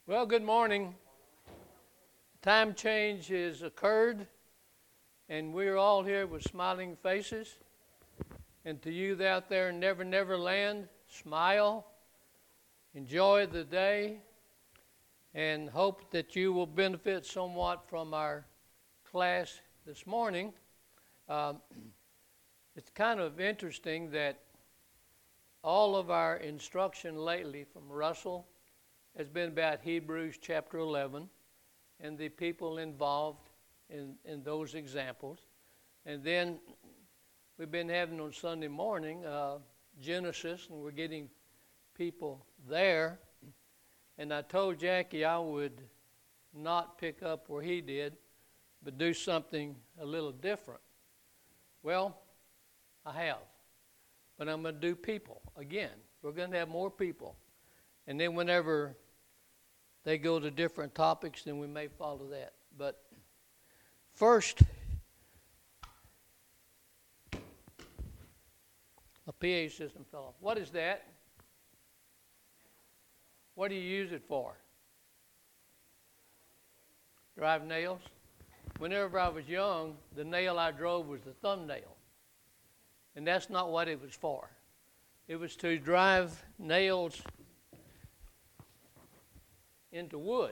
Well, good morning. Time change has occurred, and we're all here with smiling faces. And to you out there in Never Never Land, smile, enjoy the day, and hope that you will benefit somewhat from our class this morning. It's kind of interesting that all of our instruction lately from Russell has been about Hebrews chapter 11 and the people involved in those examples. And then we've been having on Sunday morning Genesis, and we're getting people there. And I told Jackie I would not pick up where he did, but do something a little different. Well, I have. But I'm going to do people again. We're going to have more people. And then whenever they go to different topics, then we may follow that. But first, a PA system fell off. What is that? What do you use it for? Drive nails? Whenever I was young, the nail I drove was the thumbnail. And that's not what it was for. It was to drive nails into wood.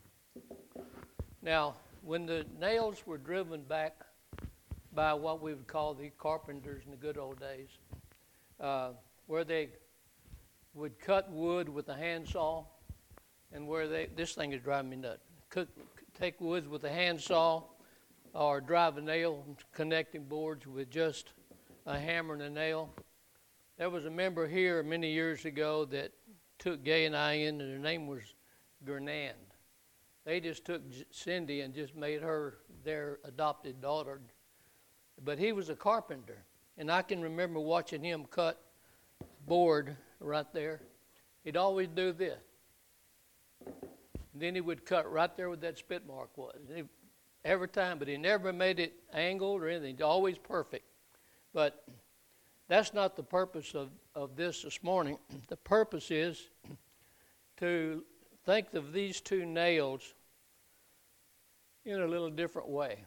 Now, when the nails were driven back by what we would call the carpenters in the good old days, where they would cut wood with a handsaw, and where this thing is driving me nuts, take woods with a handsaw or drive a nail connecting boards with just a hammer and a nail. There was a member here many years ago that took Gay and I in, and her name was Gernand. They just took Cindy and just made her their adopted daughter. But he was a carpenter, and I can remember watching him cut board right there. He'd always do this. And then he would cut right there where that spit mark was. Every time, but he never made it angled or anything. Always perfect. But that's not the purpose of this morning. The purpose is to think of these two nails in a little different way.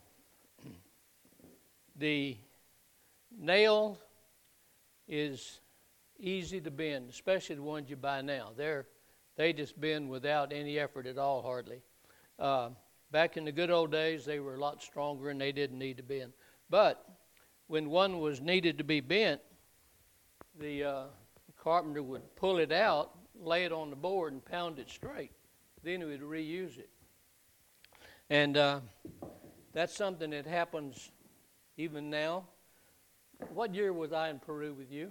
The nail is easy to bend, especially the ones you buy now. They just bend without any effort at all, hardly. Back in the good old days, they were a lot stronger and they didn't need to bend. But when one was needed to be bent, the carpenter would pull it out, lay it on the board, and pound it straight. Then he would reuse it. And that's something that happens even now. What year was I in Peru with you?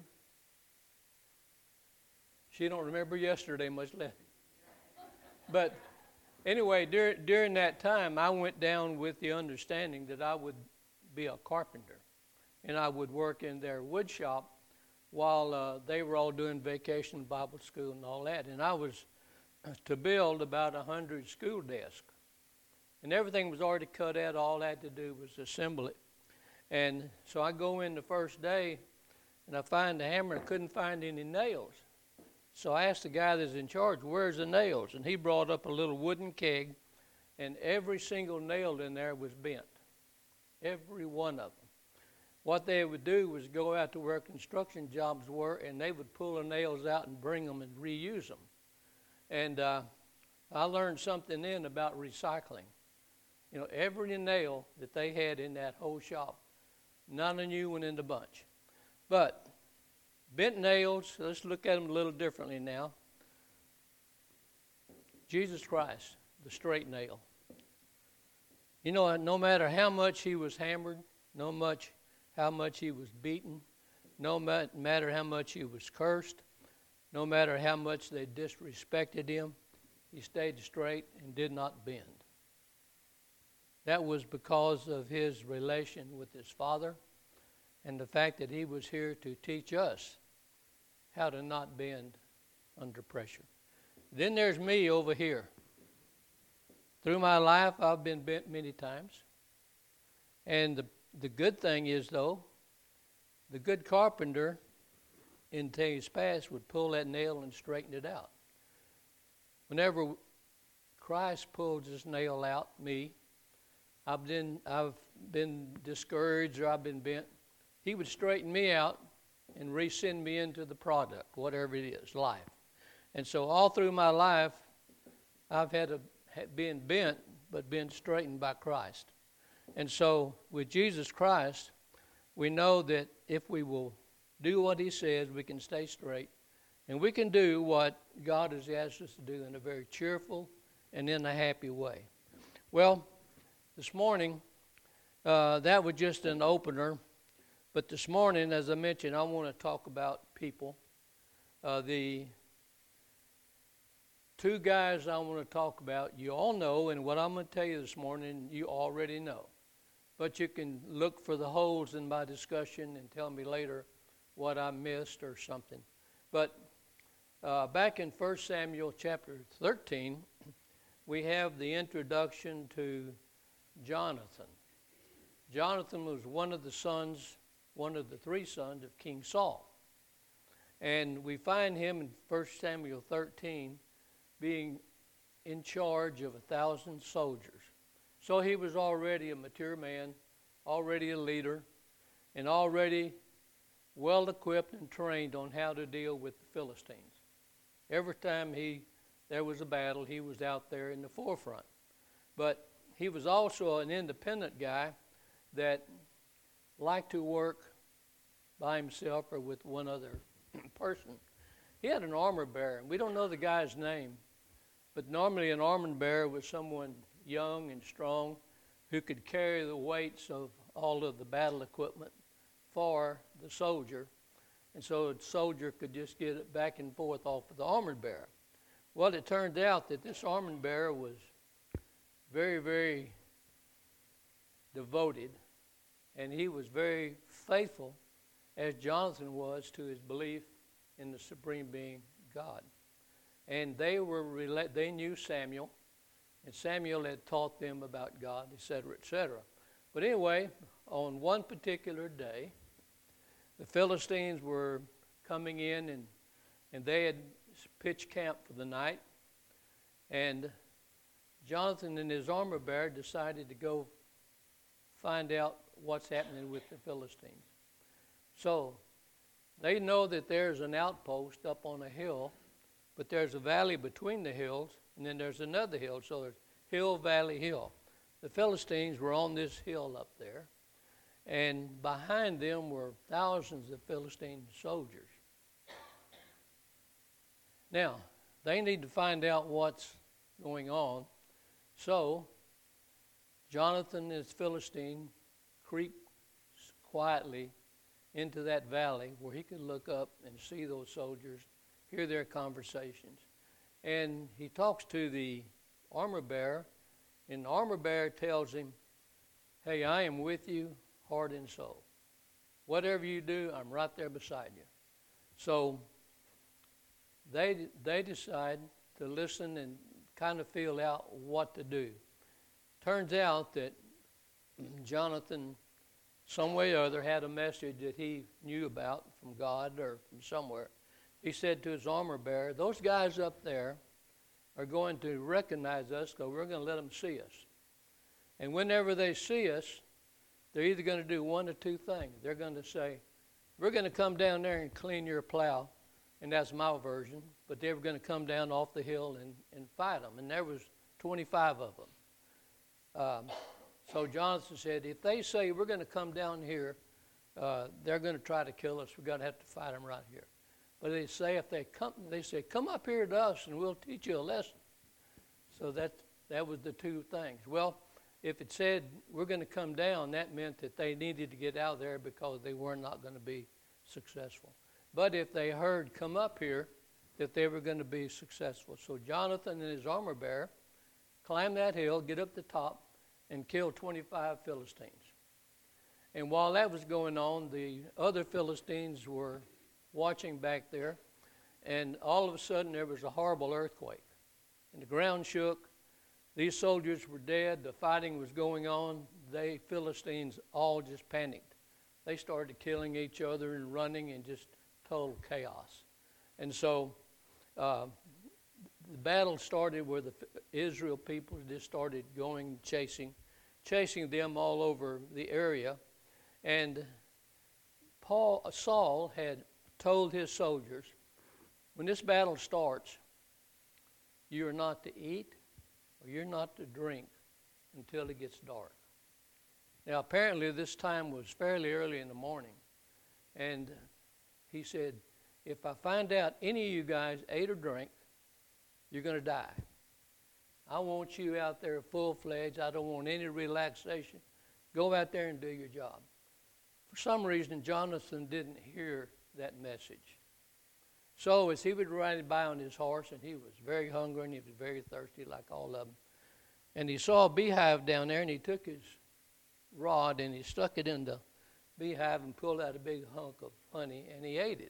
She don't remember yesterday, much less. But anyway, during that time, I went down with the understanding that I would be a carpenter. And I would work in their wood shop while they were all doing vacation Bible school and all that. And I was to build about 100 school desks. And everything was already cut out. All I had to do was assemble it. And so I go in the first day, and I find the hammer, and I couldn't find any nails. So I asked the guy that's in charge, where's the nails? And he brought up a little wooden keg, and every single nail in there was bent. Every one of them. What they would do was go out to where construction jobs were, and they would pull the nails out and bring them and reuse them. And I learned something then about recycling. You know, every nail that they had in that whole shop, none of new went in the bunch. But bent nails, let's look at them a little differently now. Jesus Christ, the straight nail. You know, no matter how much he was hammered, how much he was beaten, no matter how much he was cursed, no matter how much they disrespected him, he stayed straight and did not bend. That was because of his relation with his Father and the fact that he was here to teach us how to not bend under pressure. Then there's me over here. Through my life, I've been bent many times. And the good thing is, though, the good carpenter in days past would pull that nail and straighten it out. Whenever Christ pulls his nail out, me. I've been discouraged or I've been bent. He would straighten me out and resend me into the product, whatever it is, life. And so all through my life, I've been bent, but been straightened by Christ. And so with Jesus Christ, we know that if we will do what he says, we can stay straight. And we can do what God has asked us to do in a very cheerful and in a happy way. Well, this morning, that was just an opener. But this morning, as I mentioned, I want to talk about people. The two guys I want to talk about, you all know, and what I'm going to tell you this morning, you already know. But you can look for the holes in my discussion and tell me later what I missed or something. But back in 1 Samuel chapter 13, we have the introduction to Jonathan. Jonathan was one of the three sons of King Saul. And we find him in 1 Samuel 13 being in charge of 1,000 soldiers. So he was already a mature man, already a leader, and already well equipped and trained on how to deal with the Philistines. Every time there was a battle, he was out there in the forefront. But he was also an independent guy that liked to work by himself or with one other person. He had an armor bearer. We don't know the guy's name, but normally an armor bearer was someone young and strong who could carry the weights of all of the battle equipment for the soldier. And so the soldier could just get it back and forth off of the armor bearer. Well, it turned out that this armor bearer was very, very devoted, and he was very faithful, as Jonathan was, to his belief in the supreme being God. And they knew Samuel, and Samuel had taught them about God, etc., etc. But anyway, on one particular day, the Philistines were coming in, and they had pitched camp for the night. And Jonathan and his armor bearer decided to go find out what's happening with the Philistines. So they know that there's an outpost up on a hill, but there's a valley between the hills, and then there's another hill. So there's hill, valley, hill. The Philistines were on this hill up there, and behind them were thousands of Philistine soldiers. Now, they need to find out what's going on. So Jonathan and his Philistine creep quietly into that valley where he could look up and see those soldiers, hear their conversations. And he talks to the armor bearer, and the armor bearer tells him, "Hey, I am with you, heart and soul. Whatever you do, I'm right there beside you." So they decide to listen and kind of feel out what to do. Turns out that Jonathan, some way or other, had a message that he knew about from God or from somewhere. He said to his armor bearer, "Those guys up there are going to recognize us because we're going to let them see us. And whenever they see us, they're either going to do one or two things. They're going to say, we're going to come down there and clean your plow." And that's my version. But they were going to come down off the hill and fight them. And there was 25 of them. So Jonathan said, if they say we're going to come down here, they're going to try to kill us. We're going to have to fight them right here. But they say come up here to us and we'll teach you a lesson. So that was the two things. Well, if it said we're going to come down, that meant that they needed to get out of there because they were not going to be successful. But if they heard come up here, that they were going to be successful. So Jonathan and his armor bearer climbed that hill, get up the top, and killed 25 Philistines. And while that was going on, the other Philistines were watching back there, and all of a sudden there was a horrible earthquake. And the ground shook. These soldiers were dead. The fighting was going on. They Philistines all just panicked. They started killing each other and running and just total chaos. And so the battle started where the Israel people just started going chasing them all over the area. And Saul had told his soldiers, when this battle starts, you are not to eat or you're not to drink until it gets dark. Now, apparently this time was fairly early in the morning. And he said, if I find out any of you guys ate or drank, you're going to die. I want you out there full-fledged. I don't want any relaxation. Go out there and do your job. For some reason, Jonathan didn't hear that message. So as he was riding by on his horse, and he was very hungry and he was very thirsty like all of them, and he saw a beehive down there, and he took his rod and he stuck it in the beehive and pulled out a big hunk of honey, and he ate it.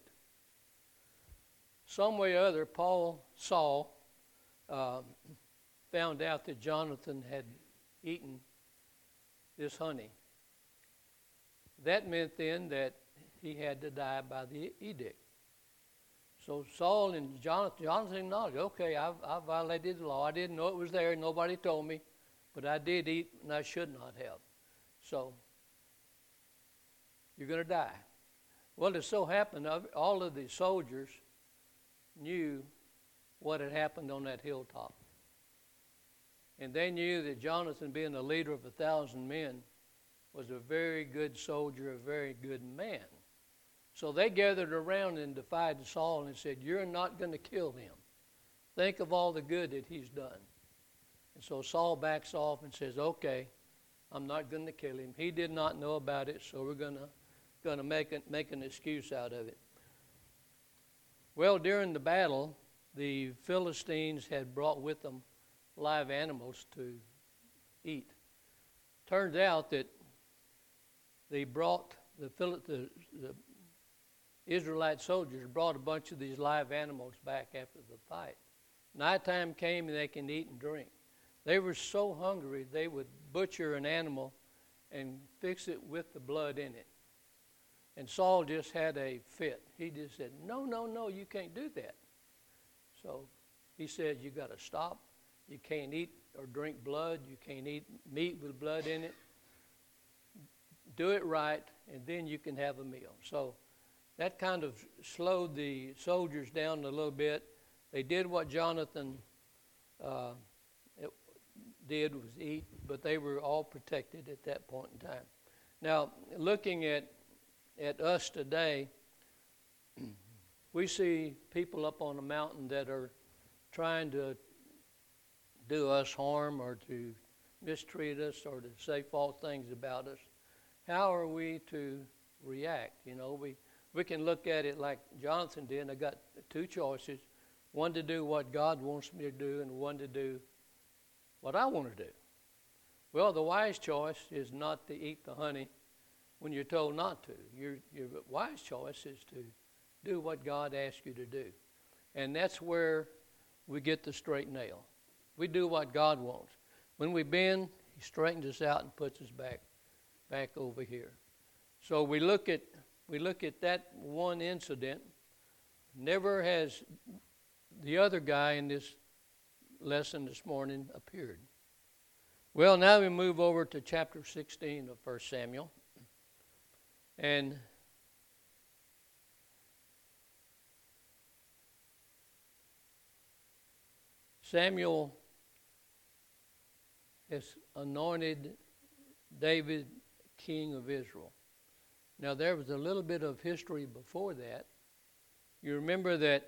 Some way or other, Saul found out that Jonathan had eaten this honey. That meant then that he had to die by the edict. So Saul and Jonathan acknowledged, okay, I violated the law. I didn't know it was there. Nobody told me. But I did eat, and I should not have. So you're going to die. Well, it so happened, all of the soldiers knew what had happened on that hilltop. And they knew that Jonathan, being the leader of 1,000 men, was a very good soldier, a very good man. So they gathered around and defied Saul and said, you're not going to kill him. Think of all the good that he's done. And so Saul backs off and says, okay, I'm not going to kill him. He did not know about it, so we're going to make an excuse out of it. Well, during the battle, the Philistines had brought with them live animals to eat. Turns out that they brought the Israelite soldiers brought a bunch of these live animals back after the fight. Nighttime came and they can eat and drink. They were so hungry they would butcher an animal and fix it with the blood in it. And Saul just had a fit. He just said, no, you can't do that. So he said, you got to stop. You can't eat or drink blood. You can't eat meat with blood in it. Do it right, and then you can have a meal. So that kind of slowed the soldiers down a little bit. They did what Jonathan did, was eat, but they were all protected at that point in time. Now, looking at us today, we see people up on a mountain that are trying to do us harm or to mistreat us or to say false things about us. How are we to react? You know, we can look at it like Jonathan did. I got two choices, one to do what God wants me to do and one to do what I want to do. Well, the wise choice is not to eat the honey when you're told not to. Your wise choice is to do what God asks you to do. And that's where we get the straight nail. We do what God wants. When we bend, He straightens us out and puts us back over here. So we look at that one incident. Never has the other guy in this lesson this morning appeared. Well, now we move over to chapter 16 of 1 Samuel. And Samuel has anointed David king of Israel. Now, there was a little bit of history before that. You remember that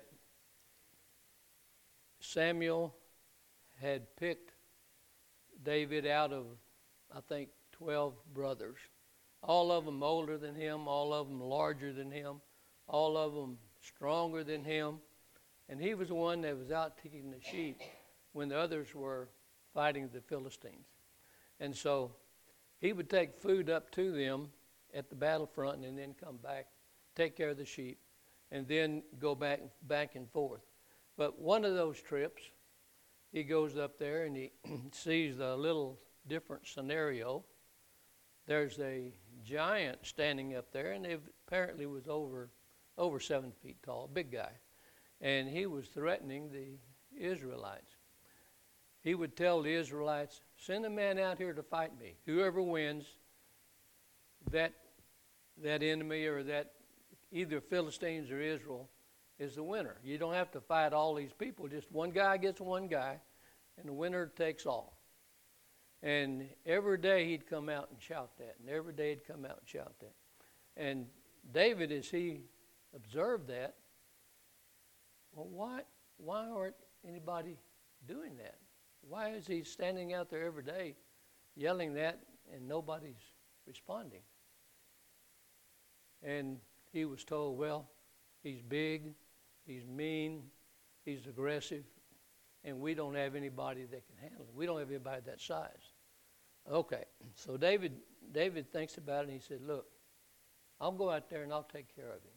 Samuel had picked David out of, I think, 12 brothers. All of them older than him, all of them larger than him, all of them stronger than him. And he was the one that was out taking the sheep when the others were fighting the Philistines. And so he would take food up to them at the battlefront and then come back, take care of the sheep, and then go back and forth. But one of those trips, he goes up there and he sees a little different scenario. There's a giant standing up there, and he apparently was over 7 feet tall, big guy. And he was threatening the Israelites. He would tell the Israelites, send a man out here to fight me. Whoever wins, that enemy or that either Philistines or Israel is the winner. You don't have to fight all these people. Just one guy gets one guy, and the winner takes all. And every day he'd come out and shout that. And every day he'd come out and shout that. And David, as he observed that, well, why aren't anybody doing that? Why is he standing out there every day yelling that and nobody's responding? And he was told, well, he's big, he's mean, he's aggressive, and we don't have anybody that can handle him. We don't have anybody that size. Okay, so David thinks about it, and he said, look, I'll go out there and I'll take care of him.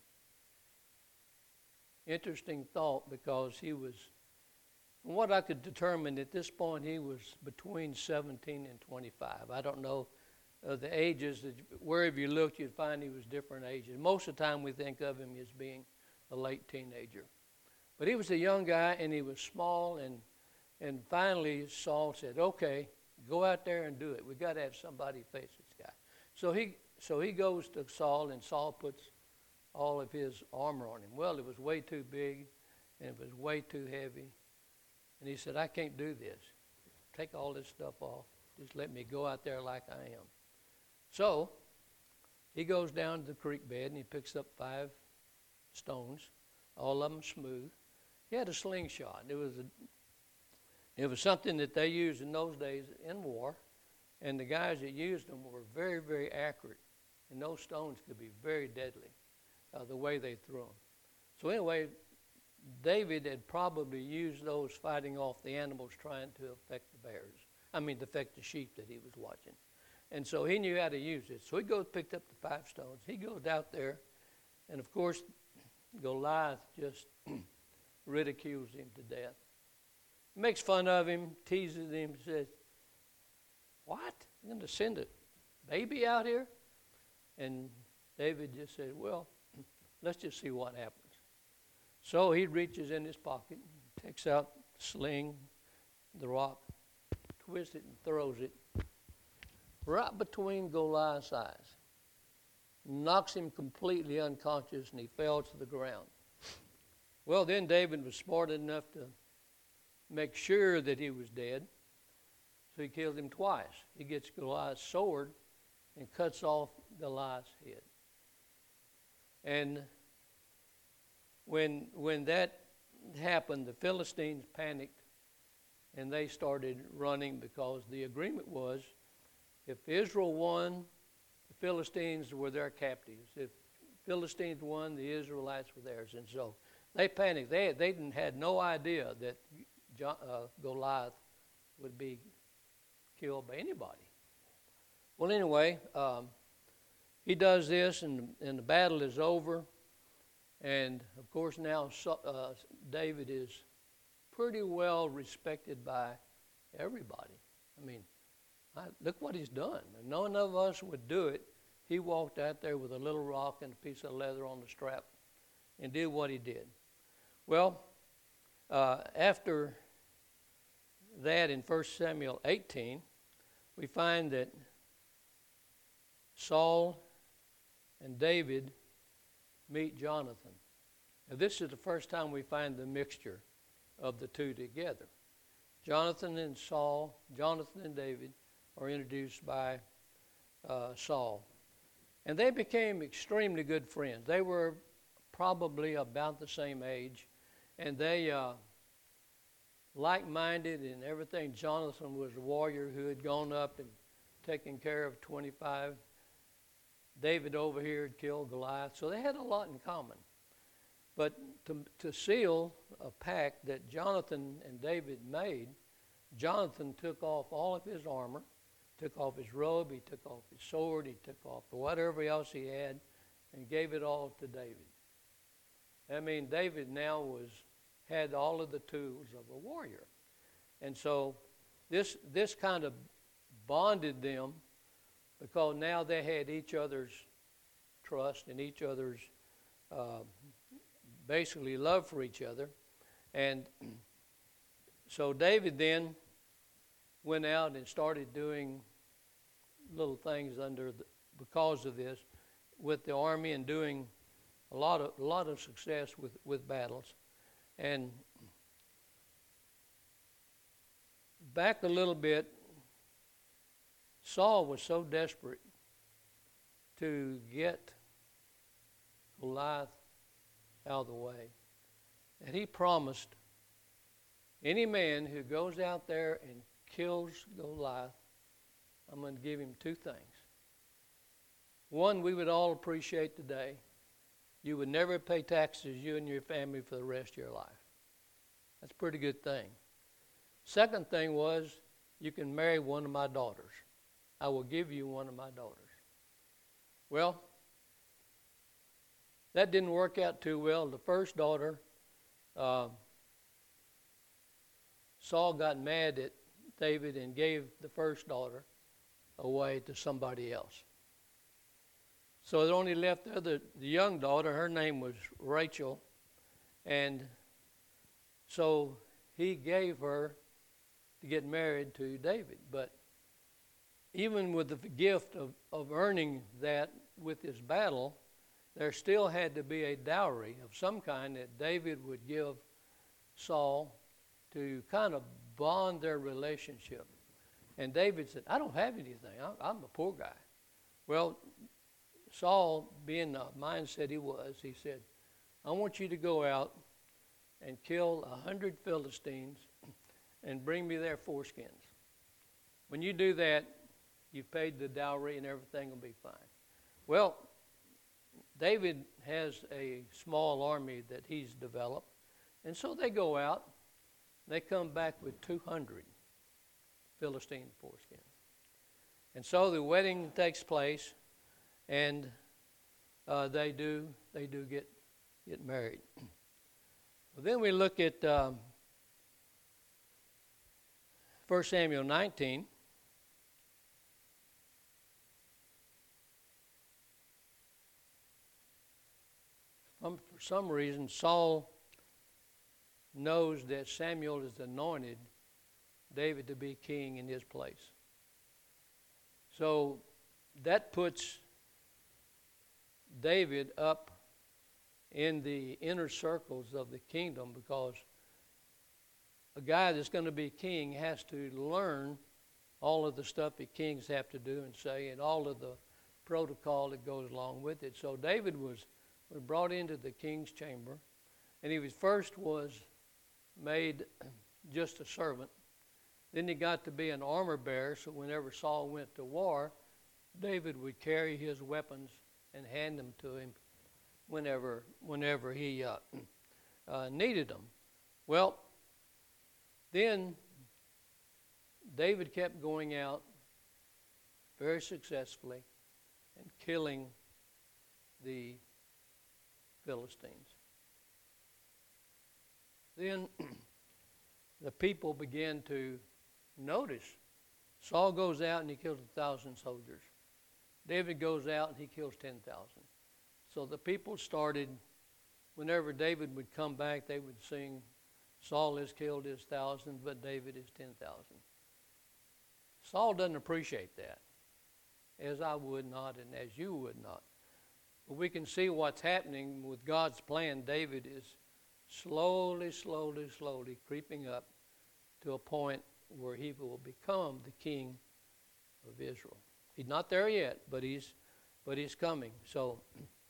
Interesting thought, because he was, from what I could determine at this point, he was between 17 and 25. I don't know the ages. Wherever you looked, you'd find he was different ages. Most of the time we think of him as being a late teenager. But he was a young guy, and he was small, and finally Saul said, okay, go out there and do it. We've got to have somebody face this guy. So he goes to Saul, and Saul puts all of his armor on him. Well, it was way too big, and it was way too heavy. And he said, I can't do this. Take all this stuff off. Just let me go out there like I am. So he goes down to the creek bed, and he picks up 5 stones, all of them smooth. He had a slingshot. It was something that they used in those days in war, and the guys that used them were very, very accurate. And those stones could be very deadly, the way they threw them. So anyway, David had probably used those fighting off the animals trying to affect the sheep that he was watching. And so he knew how to use it. So he picked up the 5 stones. He goes out there, and of course, Goliath just ridicules him to death. Makes fun of him, teases him, says, what? You're going to send a baby out here? And David just said, well, let's just see what happens. So he reaches in his pocket, takes out the sling, the rock, twists it and throws it right between Goliath's eyes. Knocks him completely unconscious, and he fell to the ground. Well, then David was smart enough to make sure that he was dead, so he killed him twice. He gets Goliath's sword and cuts off Goliath's head. And when that happened, the Philistines panicked, and they started running, because the agreement was, if Israel won, the Philistines were their captives. If Philistines won, the Israelites were theirs. And so they panicked. They had no idea that Goliath would be killed by anybody. Well, anyway, he does this, and the battle is over. And, of course, now David is pretty well respected by everybody. I mean, look what he's done. None of us would do it. He walked out there with a little rock and a piece of leather on the strap and did what he did. Well, after that, in 1 Samuel 18, we find that Saul and David meet Jonathan. Now, this is the first time we find the mixture of the two together. Jonathan and David are introduced by Saul. And they became extremely good friends. They were probably about the same age, and they like-minded in everything. Jonathan was a warrior who had gone up and taken care of 25. David over here had killed Goliath, so they had a lot in common. But to seal a pact that Jonathan and David made, Jonathan took off all of his armor, took off his robe, he took off his sword, he took off whatever else he had, and gave it all to David. I mean, David now had all of the tools of a warrior. And so this kind of bonded them, because now they had each other's trust and each other's basically love for each other. And So David then went out and started doing little things because of this with the army, and doing a lot of success with battles. And back a little bit, Saul was so desperate to get Goliath out of the way that he promised any man who goes out there and kills Goliath, I'm going to give him two things. One, we would all appreciate today. You would never pay taxes, you and your family, for the rest of your life. That's a pretty good thing. Second thing was, you can marry one of my daughters. I will give you one of my daughters. Well, that didn't work out too well. The first daughter, Saul got mad at David and gave the first daughter away to somebody else. So it only left the young daughter. Her name was Rachel. And so he gave her to get married to David. But even with the gift of earning that with his battle, there still had to be a dowry of some kind that David would give Saul to kind of bond their relationship. And David said, I don't have anything. I'm a poor guy. Well, Saul, being the mindset he said, I want you to go out and kill 100 Philistines and bring me their foreskins. When you do that, you've paid the dowry and everything will be fine. Well, David has a small army that he's developed, and so they go out. They come back with 200 Philistine foreskins. And so the wedding takes place, and they do get married. Well, then we look at 1 Samuel 19. For some reason, Saul knows that Samuel has anointed David to be king in his place. So that puts David up in the inner circles of the kingdom, because a guy that's going to be king has to learn all of the stuff that kings have to do and say, and all of the protocol that goes along with it. So David was brought into the king's chamber, and he first was made just a servant. Then he got to be an armor bearer, so whenever Saul went to war, David would carry his weapons and hand them to him whenever he needed them. Well, then David kept going out very successfully and killing the Philistines. Then the people began to notice. Saul goes out and he kills 1,000 soldiers. David goes out and he kills 10,000. So the people started, whenever David would come back, they would sing, Saul has killed his 1,000, but David is 10,000. Saul doesn't appreciate that, as I would not and as you would not. But we can see what's happening with God's plan. David is slowly creeping up to a point where he will become the king of Israel. He's not there yet, but he's coming. So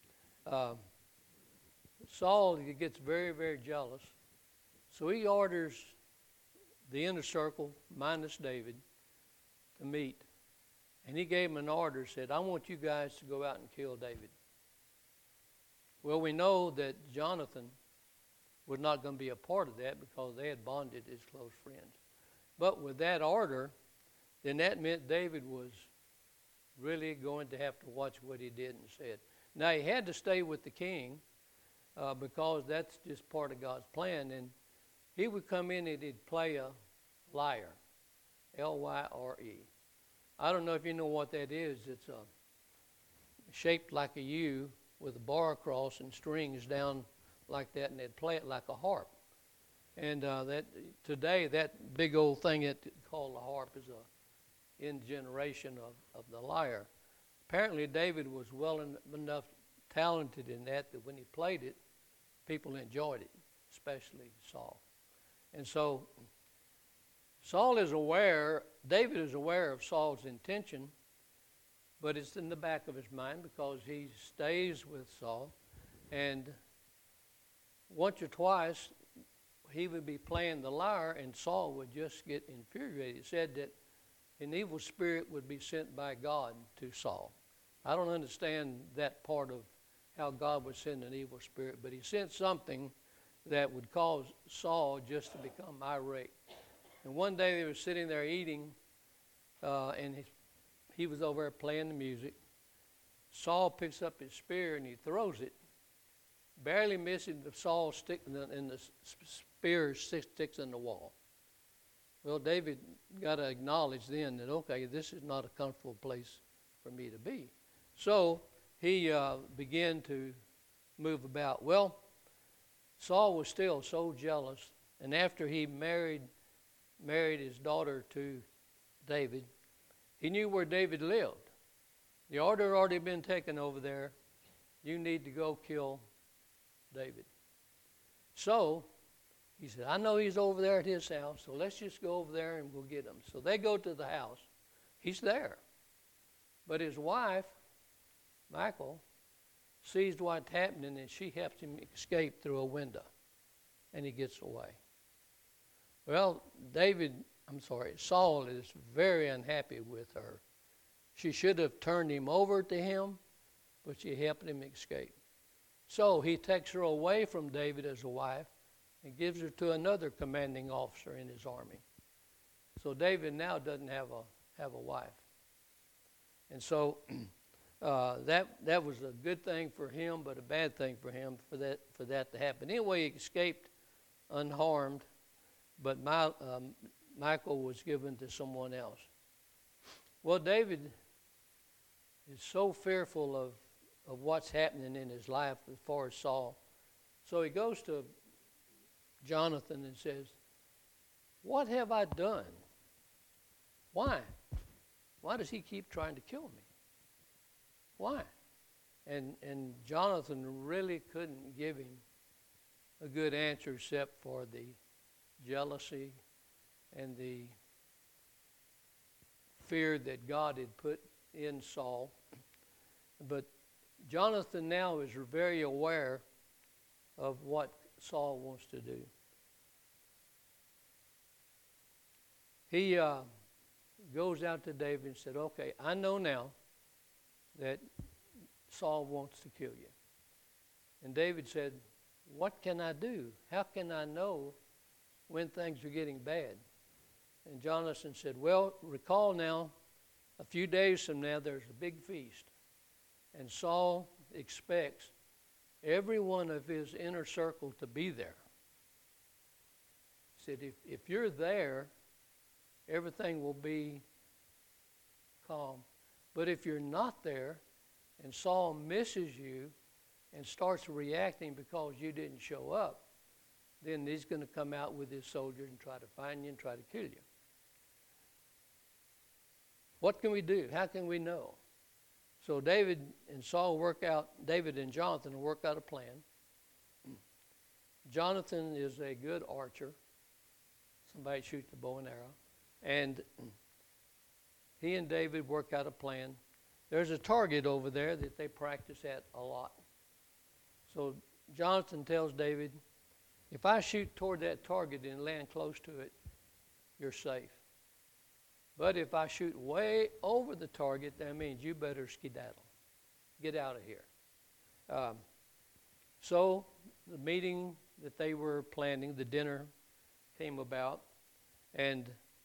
Saul gets very, very jealous. So he orders the inner circle, minus David, to meet. And he gave him an order, said, I want you guys to go out and kill David. Well, we know that Jonathan was not going to be a part of that because they had bonded as close friends. But with that order, then that meant David was really going to have to watch what he did and said. Now, he had to stay with the king because that's just part of God's plan. And he would come in and he'd play a lyre, L-Y-R-E. I don't know if you know what that is. It's shaped like a U with a bar across and strings down like that, and they'd play it like a harp. And that today, that big old thing that called the harp is a in generation of the lyre. Apparently, David was enough talented in that when he played it, people enjoyed it, especially Saul. And so David is aware of Saul's intention, but it's in the back of his mind because he stays with Saul. And once or twice, he would be playing the lyre, and Saul would just get infuriated. It said that an evil spirit would be sent by God to Saul. I don't understand that part of how God would send an evil spirit, but he sent something that would cause Saul just to become irate. And one day they were sitting there eating, and he was over there playing the music. Saul picks up his spear and he throws it, barely missing the Saul stick, and the spear sticks in the wall. Well, David got to acknowledge then that, okay, this is not a comfortable place for me to be. So he began to move about. Well, Saul was still so jealous, and after he married his daughter to David, he knew where David lived. The order had already been taken over there. You need to go kill David. So he said, I know he's over there at his house, so let's just go over there and we'll get him. So they go to the house. He's there. But his wife, Michal, sees what's happening, and she helps him escape through a window, and he gets away. Well, Saul is very unhappy with her. She should have turned him over to him, but she helped him escape. So he takes her away from David as a wife and gives her to another commanding officer in his army. So David now doesn't have a wife. And so that was a good thing for him, but a bad thing for him for that to happen. Anyway, he escaped unharmed, but Michal was given to someone else. Well, David is so fearful of what's happening in his life as far as Saul. So he goes to Jonathan and says, what have I done? Why? Why does he keep trying to kill me? Why? And Jonathan really couldn't give him a good answer except for the jealousy and the fear that God had put in Saul. But Jonathan now is very aware of what Saul wants to do. He goes out to David and said, okay, I know now that Saul wants to kill you. And David said, what can I do? How can I know when things are getting bad? And Jonathan said, well, recall now, a few days from now, there's a big feast. And Saul expects every one of his inner circle to be there. He said, if you're there, everything will be calm. But if you're not there, and Saul misses you and starts reacting because you didn't show up, then he's going to come out with his soldiers and try to find you and try to kill you. What can we do? How can we know? So David and Jonathan work out a plan. Jonathan is a good archer. Somebody shoots the bow and arrow. And he and David work out a plan. There's a target over there that they practice at a lot. So Jonathan tells David, if I shoot toward that target and land close to it, you're safe. But if I shoot way over the target, that means you better skedaddle. Get out of here. So the meeting that they were planning, the dinner, came about, and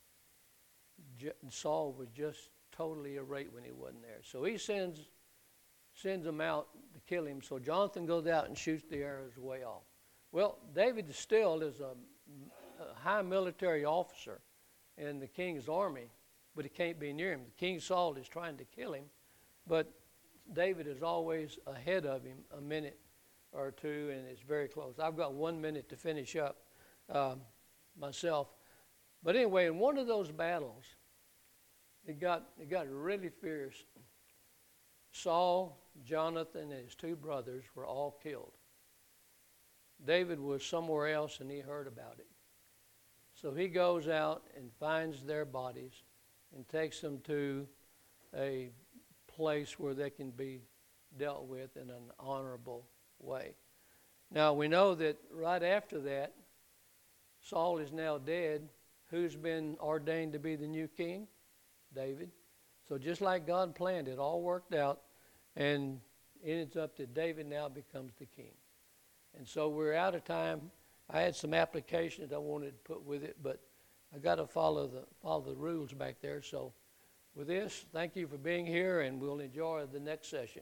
Saul was just totally irate when he wasn't there. So he sends them out to kill him. So Jonathan goes out and shoots the arrows way off. Well, David still is a high military officer in the king's army, but he can't be near him. King Saul is trying to kill him, but David is always ahead of him a minute or two, and it's very close. I've got 1 minute to finish up. myself. But anyway, in one of those battles, it got really fierce. Saul, Jonathan, and his two brothers were all killed. David was somewhere else, and he heard about it. So he goes out and finds their bodies and takes them to a place where they can be dealt with in an honorable way. Now, we know that right after that, Saul is now dead. Who's been ordained to be the new king? David. So just like God planned, it all worked out, and it ends up that David now becomes the king. And so we're out of time. I had some applications I wanted to put with it, but I got to follow the rules back there. So with this, thank you for being here, and we'll enjoy the next session.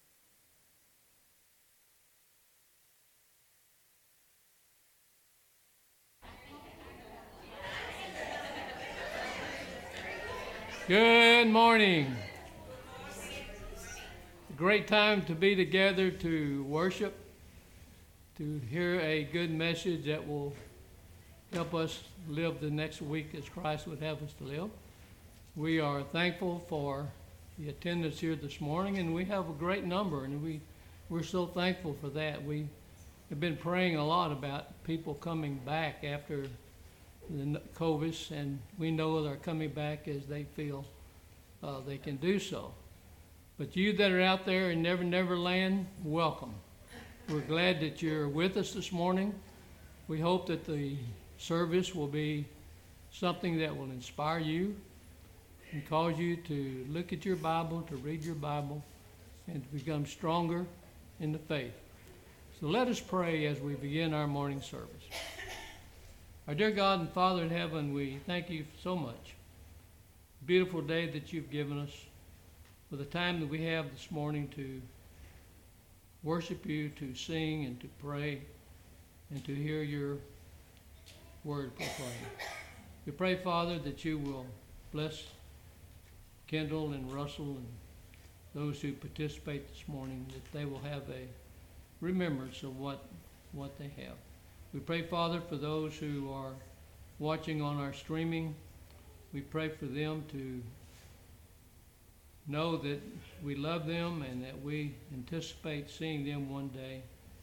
Good morning. Great time to be together to worship, to hear a good message that will help us live the next week as Christ would have us to live. We are thankful for the attendance here this morning, and we have a great number, and we're so thankful for that. We have been praying a lot about people coming back after the COVID, and we know they're coming back as they feel they can do so. But you that are out there in Never Land, welcome. We're glad that you're with us this morning. We hope that the service will be something that will inspire you and cause you to look at your Bible, to read your Bible, and to become stronger in the faith. So let us pray as we begin our morning service. Our dear God and Father in heaven, we thank you so much. Beautiful day that you've given us, for the time that we have this morning to worship you, to sing and to pray, and to hear your word proclaimed. We pray, Father, that you will bless Kendall and Russell and those who participate this morning, that they will have a remembrance of what they have. We pray, Father, for those who are watching on our streaming. We pray for them to know that we love them and that we anticipate seeing them one day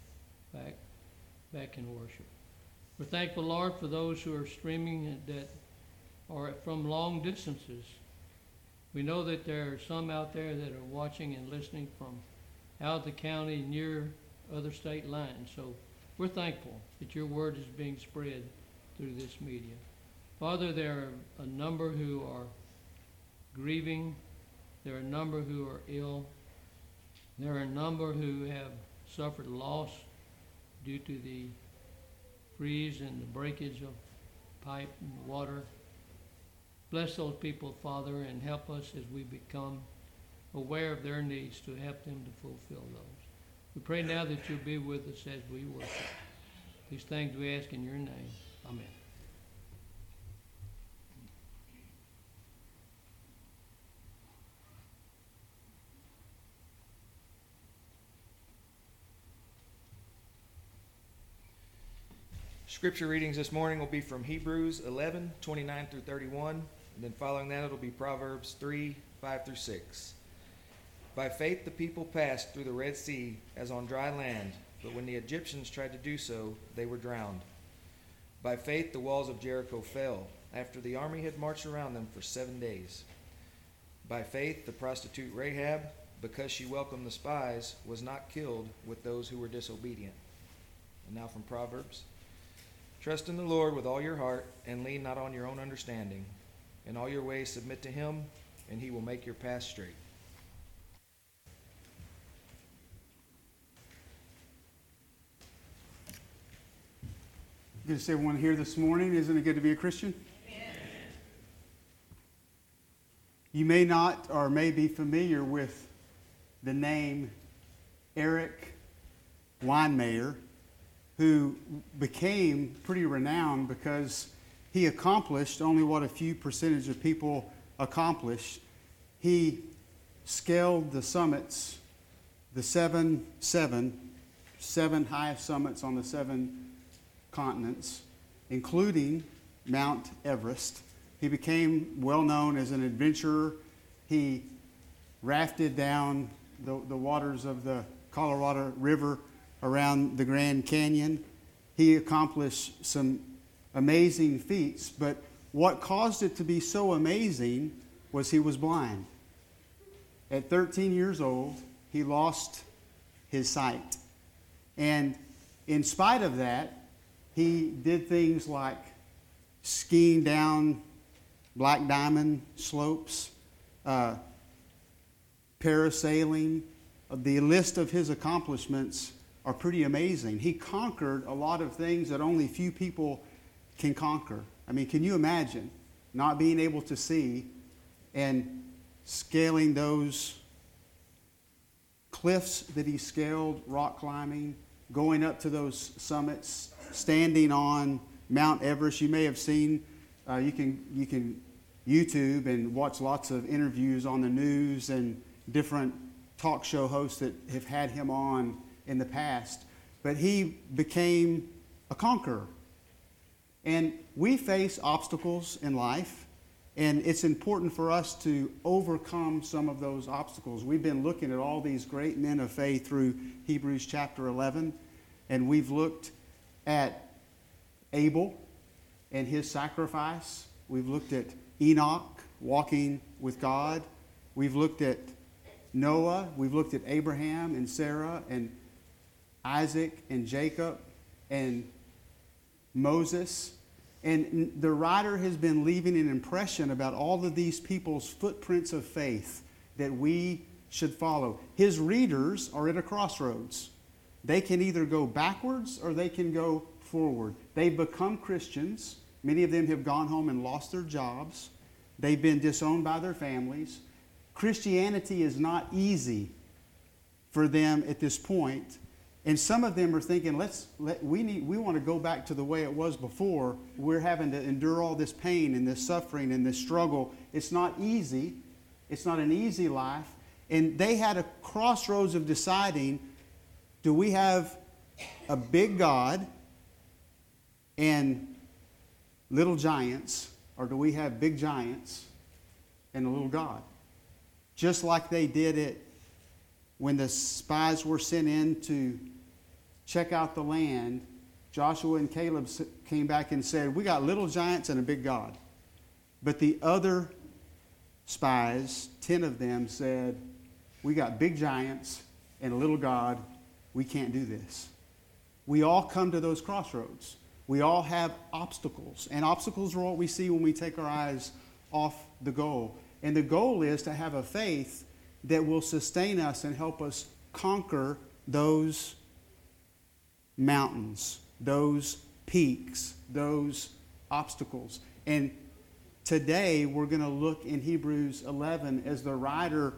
back in worship. We're thankful, Lord, for those who are streaming that are from long distances. We know that there are some out there that are watching and listening from out of the county near other state lines. So we're thankful that your word is being spread through this media. Father, there are a number who are grieving. There are a number who are ill. There are a number who have suffered loss due to the freeze and the breakage of pipe and water. Bless those people, Father, and help us as we become aware of their needs to help them to fulfill those. We pray now that you'll be with us as we worship. These things we ask in your name. Amen. Scripture readings this morning will be from Hebrews 11, 29 through 31, and then following that it'll be Proverbs 3, 5 through 6. By faith the people passed through the Red Sea as on dry land, but when the Egyptians tried to do so, they were drowned. By faith the walls of Jericho fell, after the army had marched around them for 7 days. By faith the prostitute Rahab, because she welcomed the spies, was not killed with those who were disobedient. And now from Proverbs. Trust in the Lord with all your heart, and lean not on your own understanding. In all your ways submit to him, and he will make your path straight. Good to see everyone here this morning. Isn't it good to be a Christian? Amen. You may not or may be familiar with the name Eric Weinmayer, who became pretty renowned because he accomplished only what a few percentage of people accomplish. He scaled the summits, the seven highest summits on the 7 continents. including Mount Everest. He became well known as an adventurer. He rafted down the waters of the Colorado River around the Grand Canyon. He accomplished some amazing feats, but what caused it to be so amazing was he was blind. At 13 years old, he lost his sight. And in spite of that, he did things like skiing down Black Diamond slopes, parasailing. The list of his accomplishments are pretty amazing. He conquered a lot of things that only few people can conquer. I mean, can you imagine not being able to see and scaling those cliffs that he scaled, rock climbing, going up to those summits, standing on Mount Everest? You may have seen, you can YouTube and watch lots of interviews on the news and different talk show hosts that have had him on in the past. But he became a conqueror. And we face obstacles in life, and it's important for us to overcome some of those obstacles. We've been looking at all these great men of faith through Hebrews chapter 11, and we've looked at Abel and his sacrifice. We've looked at Enoch walking with God. We've looked at Noah. We've looked at Abraham and Sarah and Isaac and Jacob and Moses. And the writer has been leaving an impression about all of these people's footprints of faith that we should follow. His readers are at a crossroads. They can either go backwards or they can go forward. They've become Christians. Many of them have gone home and lost their jobs. They've been disowned by their families. Christianity is not easy for them at this point. And some of them are thinking, we want to go back to the way it was before. We're having to endure all this pain and this suffering and this struggle. It's not easy. It's not an easy life. And they had a crossroads of deciding, do we have a big God and little giants, or do we have big giants and a little God? Just like they did it when the spies were sent in to check out the land. Joshua and Caleb came back and said, we got little giants and a big God. But the other spies, 10 of them, said, we got big giants and a little God. We can't do this. We all come to those crossroads. We all have obstacles. And obstacles are what we see when we take our eyes off the goal. And the goal is to have a faith that will sustain us and help us conquer those mountains, those peaks, those obstacles. And today we're going to look in Hebrews 11 as the writer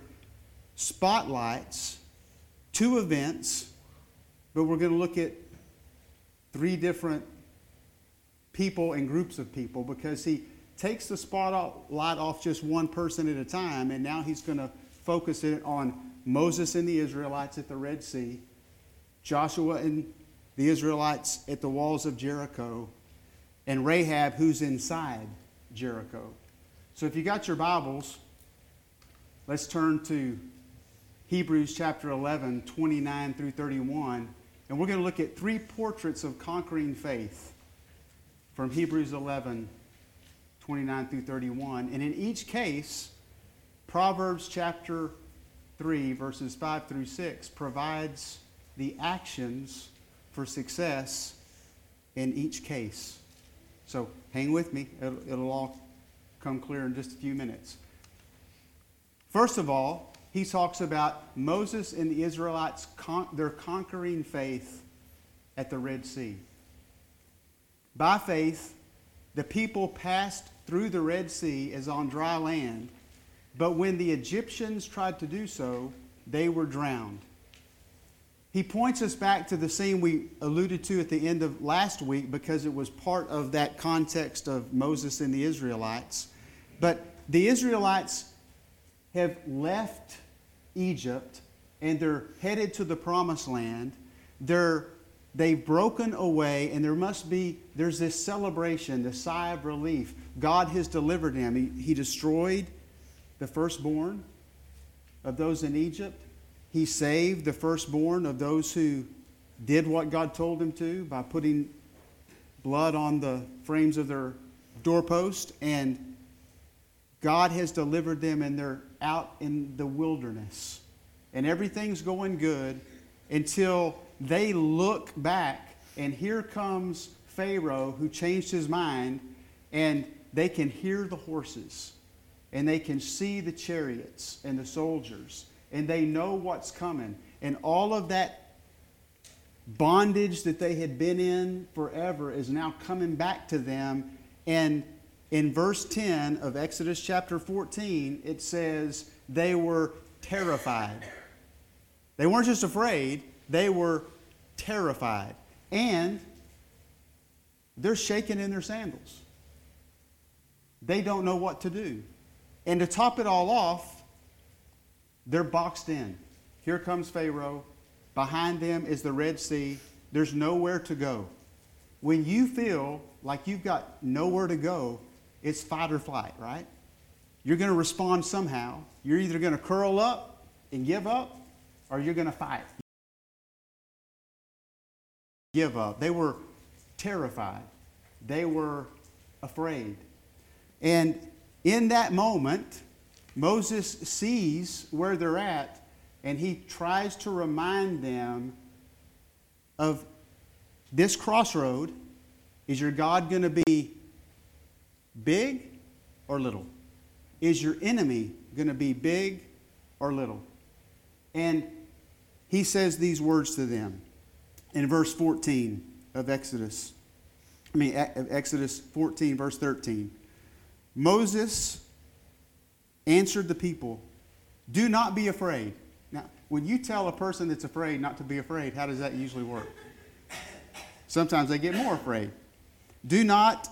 spotlights 2 events, but we're going to look at 3 different people and groups of people, because he takes the spotlight off just one person at a time, and now he's going to focus it on Moses and the Israelites at the Red Sea, Joshua and the Israelites at the walls of Jericho, and Rahab, who's inside Jericho. So if you got your Bibles, let's turn to Hebrews chapter 11, 29 through 31, and we're going to look at 3 portraits of conquering faith from Hebrews 11, 29 through 31. And in each case, Proverbs chapter 3, verses 5 through 6 provides the actions for success in each case. So hang with me. It'll all come clear in just a few minutes. First of all, he talks about Moses and the Israelites, their conquering faith at the Red Sea. By faith, the people passed through the Red Sea as on dry land, but when the Egyptians tried to do so, they were drowned. He points us back to the scene we alluded to at the end of last week, because it was part of that context of Moses and the Israelites. But the Israelites have left Egypt and they're headed to the Promised Land. They're they've broken away, and there's this celebration, this sigh of relief. God has delivered him. He destroyed the firstborn of those in Egypt. He saved the firstborn of those who did what God told him to by putting blood on the frames of their doorpost. And God has delivered them, and they're out in the wilderness. And everything's going good until they look back, and here comes Pharaoh, who changed his mind, and they can hear the horses, and they can see the chariots and the soldiers, and they know what's coming. And all of that bondage that they had been in forever is now coming back to them. And in verse 10 of Exodus chapter 14, it says they were terrified. They weren't just afraid, they were terrified. And they're shaking in their sandals. They don't know what to do. And to top it all off, they're boxed in. Here comes Pharaoh. Behind them is the Red Sea. There's nowhere to go. When you feel like you've got nowhere to go, it's fight or flight, right? You're going to respond somehow. You're either going to curl up and give up, or you're going to fight. Give up. They were terrified. They were afraid. And in that moment, Moses sees where they're at, and he tries to remind them of this crossroad. Is your God going to be big or little? Is your enemy going to be big or little? And he says these words to them in verse 14 of Exodus 14, verse 13. Moses answered the people, "Do not be afraid." Now, when you tell a person that's afraid not to be afraid, how does that usually work? Sometimes they get more afraid. "Do not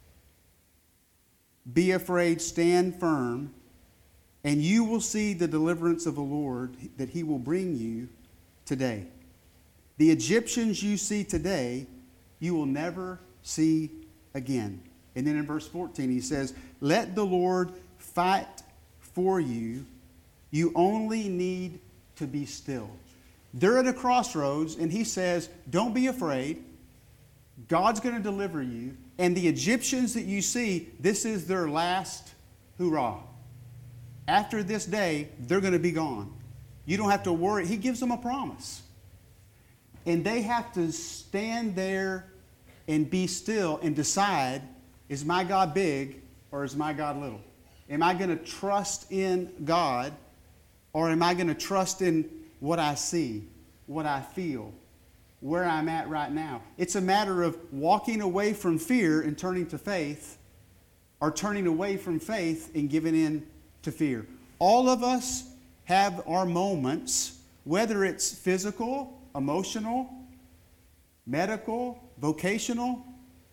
be afraid, stand firm, and you will see the deliverance of the Lord that he will bring you today. The Egyptians you see today, you will never see again." And then in verse 14 he says, "Let the Lord fight for you. You only need to be still." They're at a crossroads, and he says, don't be afraid. God's going to deliver you. And the Egyptians that you see, this is their last hurrah. After this day, they're going to be gone. You don't have to worry. He gives them a promise. And they have to stand there and be still and decide, is my God big or is my God little? Am I going to trust in God, or am I going to trust in what I see, what I feel, where I'm at right now? It's a matter of walking away from fear and turning to faith, or turning away from faith and giving in to fear. All of us have our moments, whether it's physical, emotional, medical, vocational,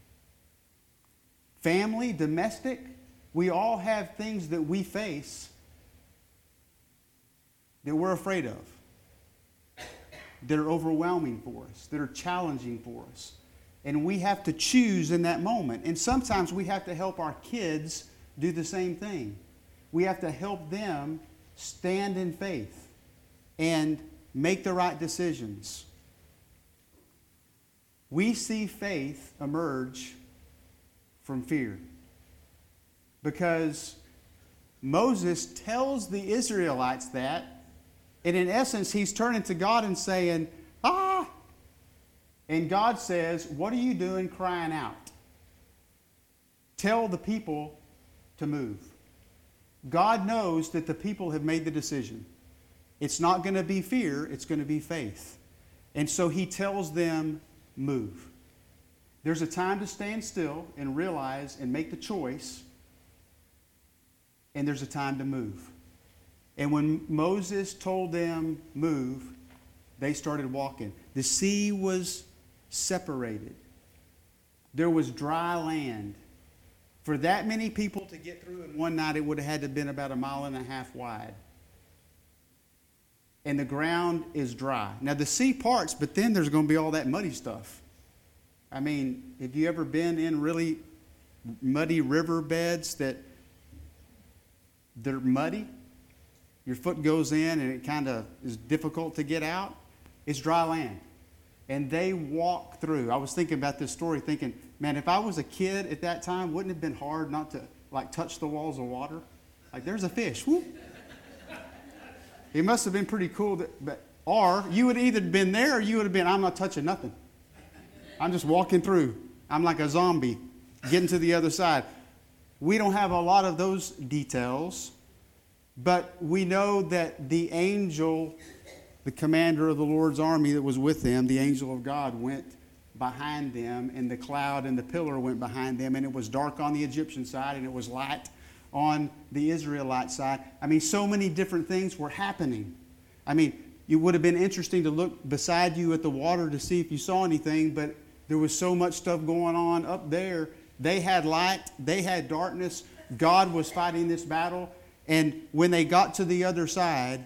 family, domestic. We all have things that we face that we're afraid of, that are overwhelming for us, that are challenging for us. And we have to choose in that moment. And sometimes we have to help our kids do the same thing. We have to help them stand in faith and make the right decisions. We see faith emerge from fear, because Moses tells the Israelites that, and in essence he's turning to God and saying, "Ah!" And God says, "What are you doing crying out? Tell the people to move." God knows that the people have made the decision. It's not going to be fear, it's going to be faith. And so he tells them, move. There's a time to stand still and realize and make the choice, and there's a time to move. And when Moses told them move, they started walking. The sea was separated. There was dry land. For that many people to get through in one night, it would have had to have been about 1.5 miles wide. and the ground is dry. Now the sea parts, but then there's going to be all that muddy stuff. I mean, have you ever been in really muddy riverbeds that they're muddy? Your foot goes in and it kind of is difficult to get out. It's dry land. And they walk through. I was thinking about this story thinking, man, if I was a kid at that time, wouldn't it have been hard not to like touch the walls of water? Like there's a fish. Whoop. It must have been pretty cool. Or you would have either been there or you would have been, I'm not touching nothing. I'm just walking through. I'm like a zombie getting to the other side. We don't have a lot of those details, but we know that the angel, the commander of the Lord's army that was with them, the angel of God, went behind them, and the cloud and the pillar went behind them, and it was dark on the Egyptian side, and it was light on the Israelite side. I mean, so many different things were happening. I mean, it would have been interesting to look beside you at the water to see if you saw anything, but there was so much stuff going on up there. They had light, they had darkness. God was fighting this battle, and when they got to the other side,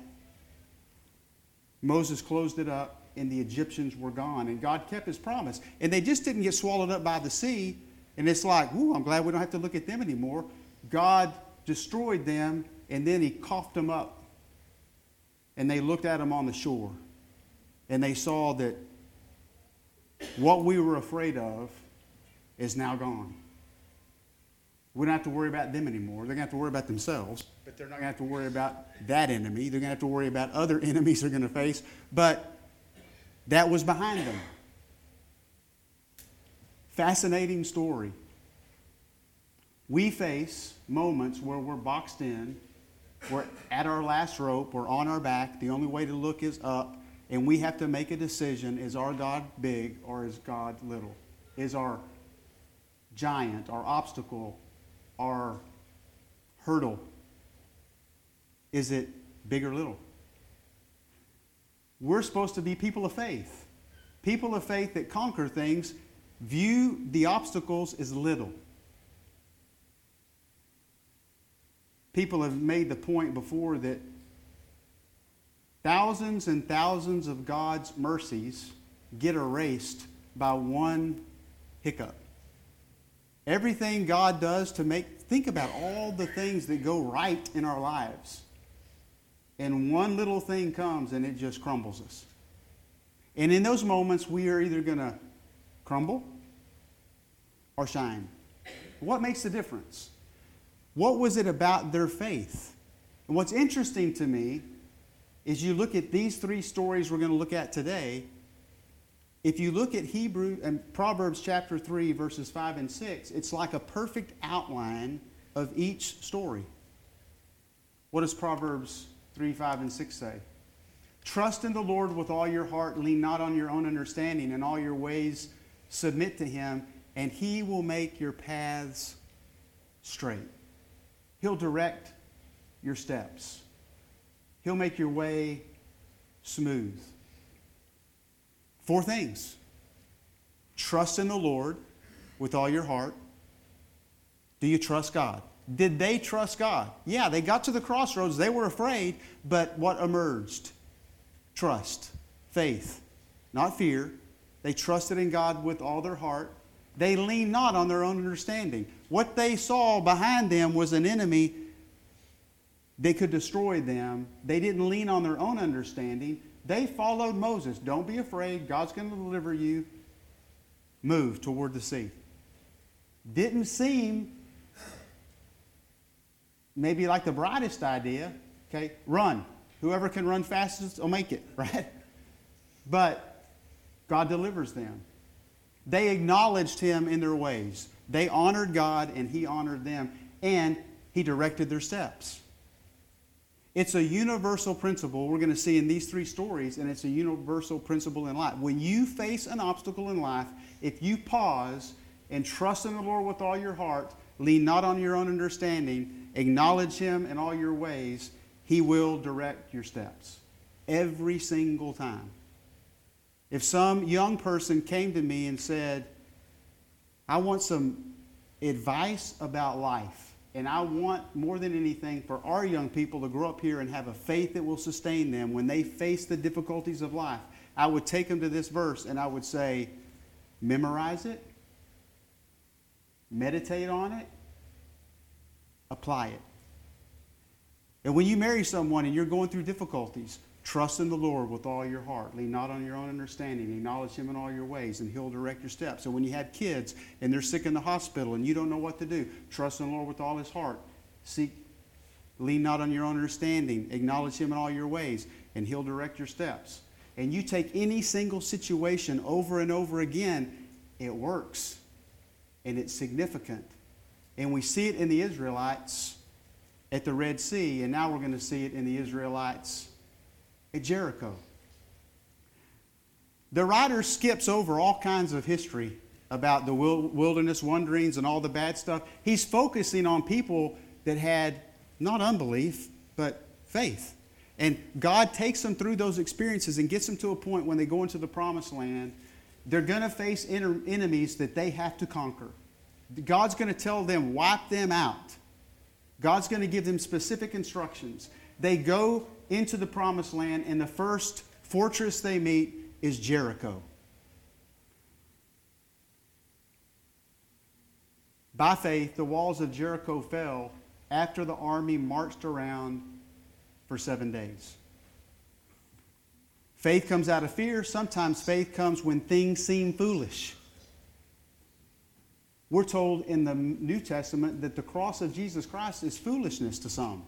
Moses closed it up, and the Egyptians were gone, and God kept his promise. And they just didn't get swallowed up by the sea, and it's like, ooh, I'm glad we don't have to look at them anymore. God destroyed them, and then he coughed them up, and they looked at them on the shore, and they saw that what we were afraid of is now gone. We don't have to worry about them anymore. They're going to have to worry about themselves, but they're not going to have to worry about that enemy. They're going to have to worry about other enemies they're going to face, but that was behind them. Fascinating story. We face moments where we're boxed in, we're at our last rope, we're on our back, the only way to look is up, and we have to make a decision, is our God big or is God little? Is our giant, our obstacle, our hurdle, is it big or little? We're supposed to be people of faith. People of faith that conquer things view the obstacles as little. People have made the point before that thousands and thousands of God's mercies get erased by one hiccup. Everything God does to think about all the things that go right in our lives. And one little thing comes and it just crumbles us. And in those moments, we are either going to crumble or shine. What makes the difference? What was it about their faith? And what's interesting to me is you look at these three stories we're going to look at today. If you look at Proverbs chapter 3, verses 5 and 6, it's like a perfect outline of each story. What does Proverbs 3, 5, and 6 say? Trust in the Lord with all your heart, lean not on your own understanding, in all your ways submit to him, and he will make your paths straight. He'll direct your steps. He'll make your way smooth. 4 things. Trust in the Lord with all your heart. Do you trust God? Did they trust God? Yeah, they got to the crossroads. They were afraid, but what emerged? Trust, faith, not fear. They trusted in God with all their heart. They leaned not on their own understanding. What they saw behind them was an enemy that could destroy them. They didn't lean on their own understanding. They followed Moses. Don't be afraid. God's going to deliver you. Move toward the sea. Didn't seem maybe like the brightest idea. Okay, run. Whoever can run fastest will make it, right? But God delivers them. They acknowledged him in their ways. They honored God and he honored them. And he directed their steps. It's a universal principle we're going to see in these 3 stories, and it's a universal principle in life. When you face an obstacle in life, if you pause and trust in the Lord with all your heart, lean not on your own understanding, acknowledge him in all your ways, he will direct your steps. Every single time. If some young person came to me and said, I want some advice about life, And I want, more than anything, for our young people to grow up here and have a faith that will sustain them when they face the difficulties of life. I would take them to this verse and I would say, memorize it, meditate on it, apply it. And when you marry someone and you're going through difficulties, trust in the Lord with all your heart. Lean not on your own understanding. Acknowledge Him in all your ways, and He'll direct your steps. So when you have kids and they're sick in the hospital and you don't know what to do, trust in the Lord with all His heart. Lean not on your own understanding. Acknowledge Him in all your ways, and He'll direct your steps. And you take any single situation over and over again, it works. And it's significant. And we see it in the Israelites at the Red Sea, and now we're going to see it in the Israelites at Jericho. The writer skips over all kinds of history about the wilderness wanderings and all the bad stuff. He's focusing on people that had not unbelief, but faith. And God takes them through those experiences and gets them to a point when they go into the promised land, they're going to face enemies that they have to conquer. God's going to tell them, wipe them out. God's going to give them specific instructions. They go into the promised land, and the first fortress they meet is Jericho. By faith, the walls of Jericho fell after the army marched around for 7 days. Faith comes out of fear. Sometimes faith comes when things seem foolish. We're told in the New Testament that the cross of Jesus Christ is foolishness to some.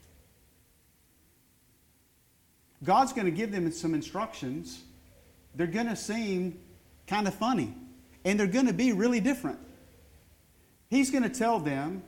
God's going to give them some instructions. They're going to seem kind of funny, and they're going to be really different. He's going to tell them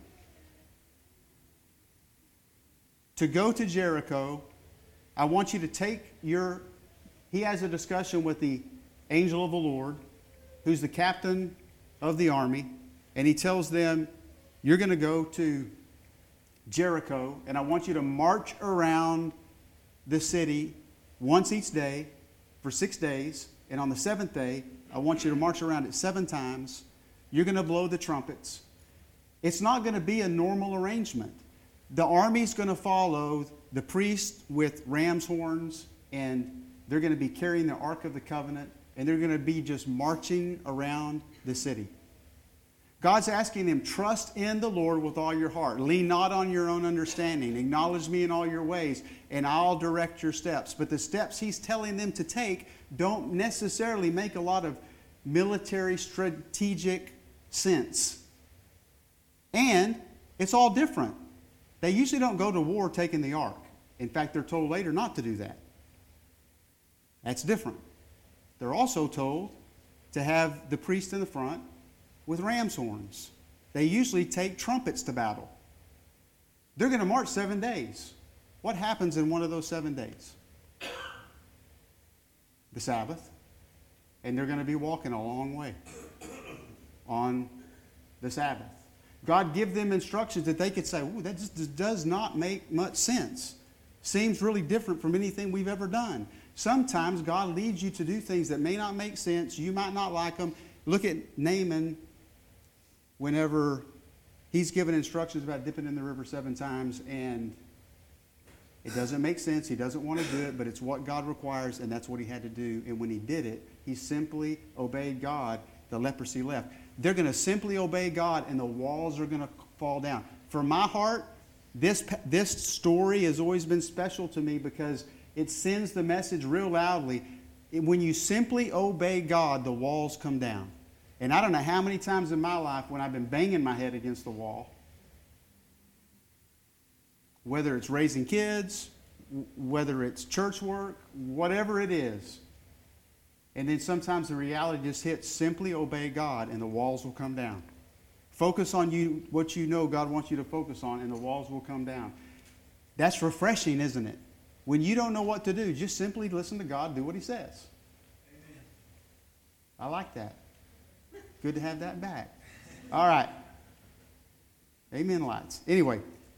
to go to Jericho. I want you to take your... He has a discussion with the angel of the Lord, who's the captain of the army, and he tells them, you're going to go to Jericho, and I want you to march around the city once each day for 6 days, and on the seventh day, I want you to march around it 7 times. You're going to blow the trumpets. It's not going to be a normal arrangement. The army's going to follow the priest with ram's horns, and they're going to be carrying the Ark of the Covenant, and they're going to be just marching around the city. God's asking them, trust in the Lord with all your heart. Lean not on your own understanding. Acknowledge me in all your ways, and I'll direct your steps. But the steps He's telling them to take don't necessarily make a lot of military strategic sense. And it's all different. They usually don't go to war taking the ark. In fact, they're told later not to do that. That's different. They're also told to have the priest in the front with ram's horns. They usually take trumpets to battle. They're going to march 7 days. What happens in one of those 7 days? The Sabbath. And they're going to be walking a long way on the Sabbath. God give them instructions that they could say, ooh, that just does not make much sense. Seems really different from anything we've ever done. Sometimes God leads you to do things that may not make sense. You might not like them. Look at Naaman whenever he's given instructions about dipping in the river 7 times, and it doesn't make sense. He doesn't want to do it, but it's what God requires, and that's what he had to do. And when he did it, he simply obeyed God. The leprosy left. They're going to simply obey God, and the walls are going to fall down. For my heart, this story has always been special to me because it sends the message real loudly. When you simply obey God, the walls come down. And I don't know how many times in my life when I've been banging my head against the wall, whether it's raising kids, whether it's church work, whatever it is. And then sometimes the reality just hits, simply obey God and the walls will come down. Focus on what you know God wants you to focus on, and the walls will come down. That's refreshing, isn't it? When you don't know what to do, just simply listen to God, do what He says. Amen. I like that. Good to have that back. All right. Amen, lights. Anyway,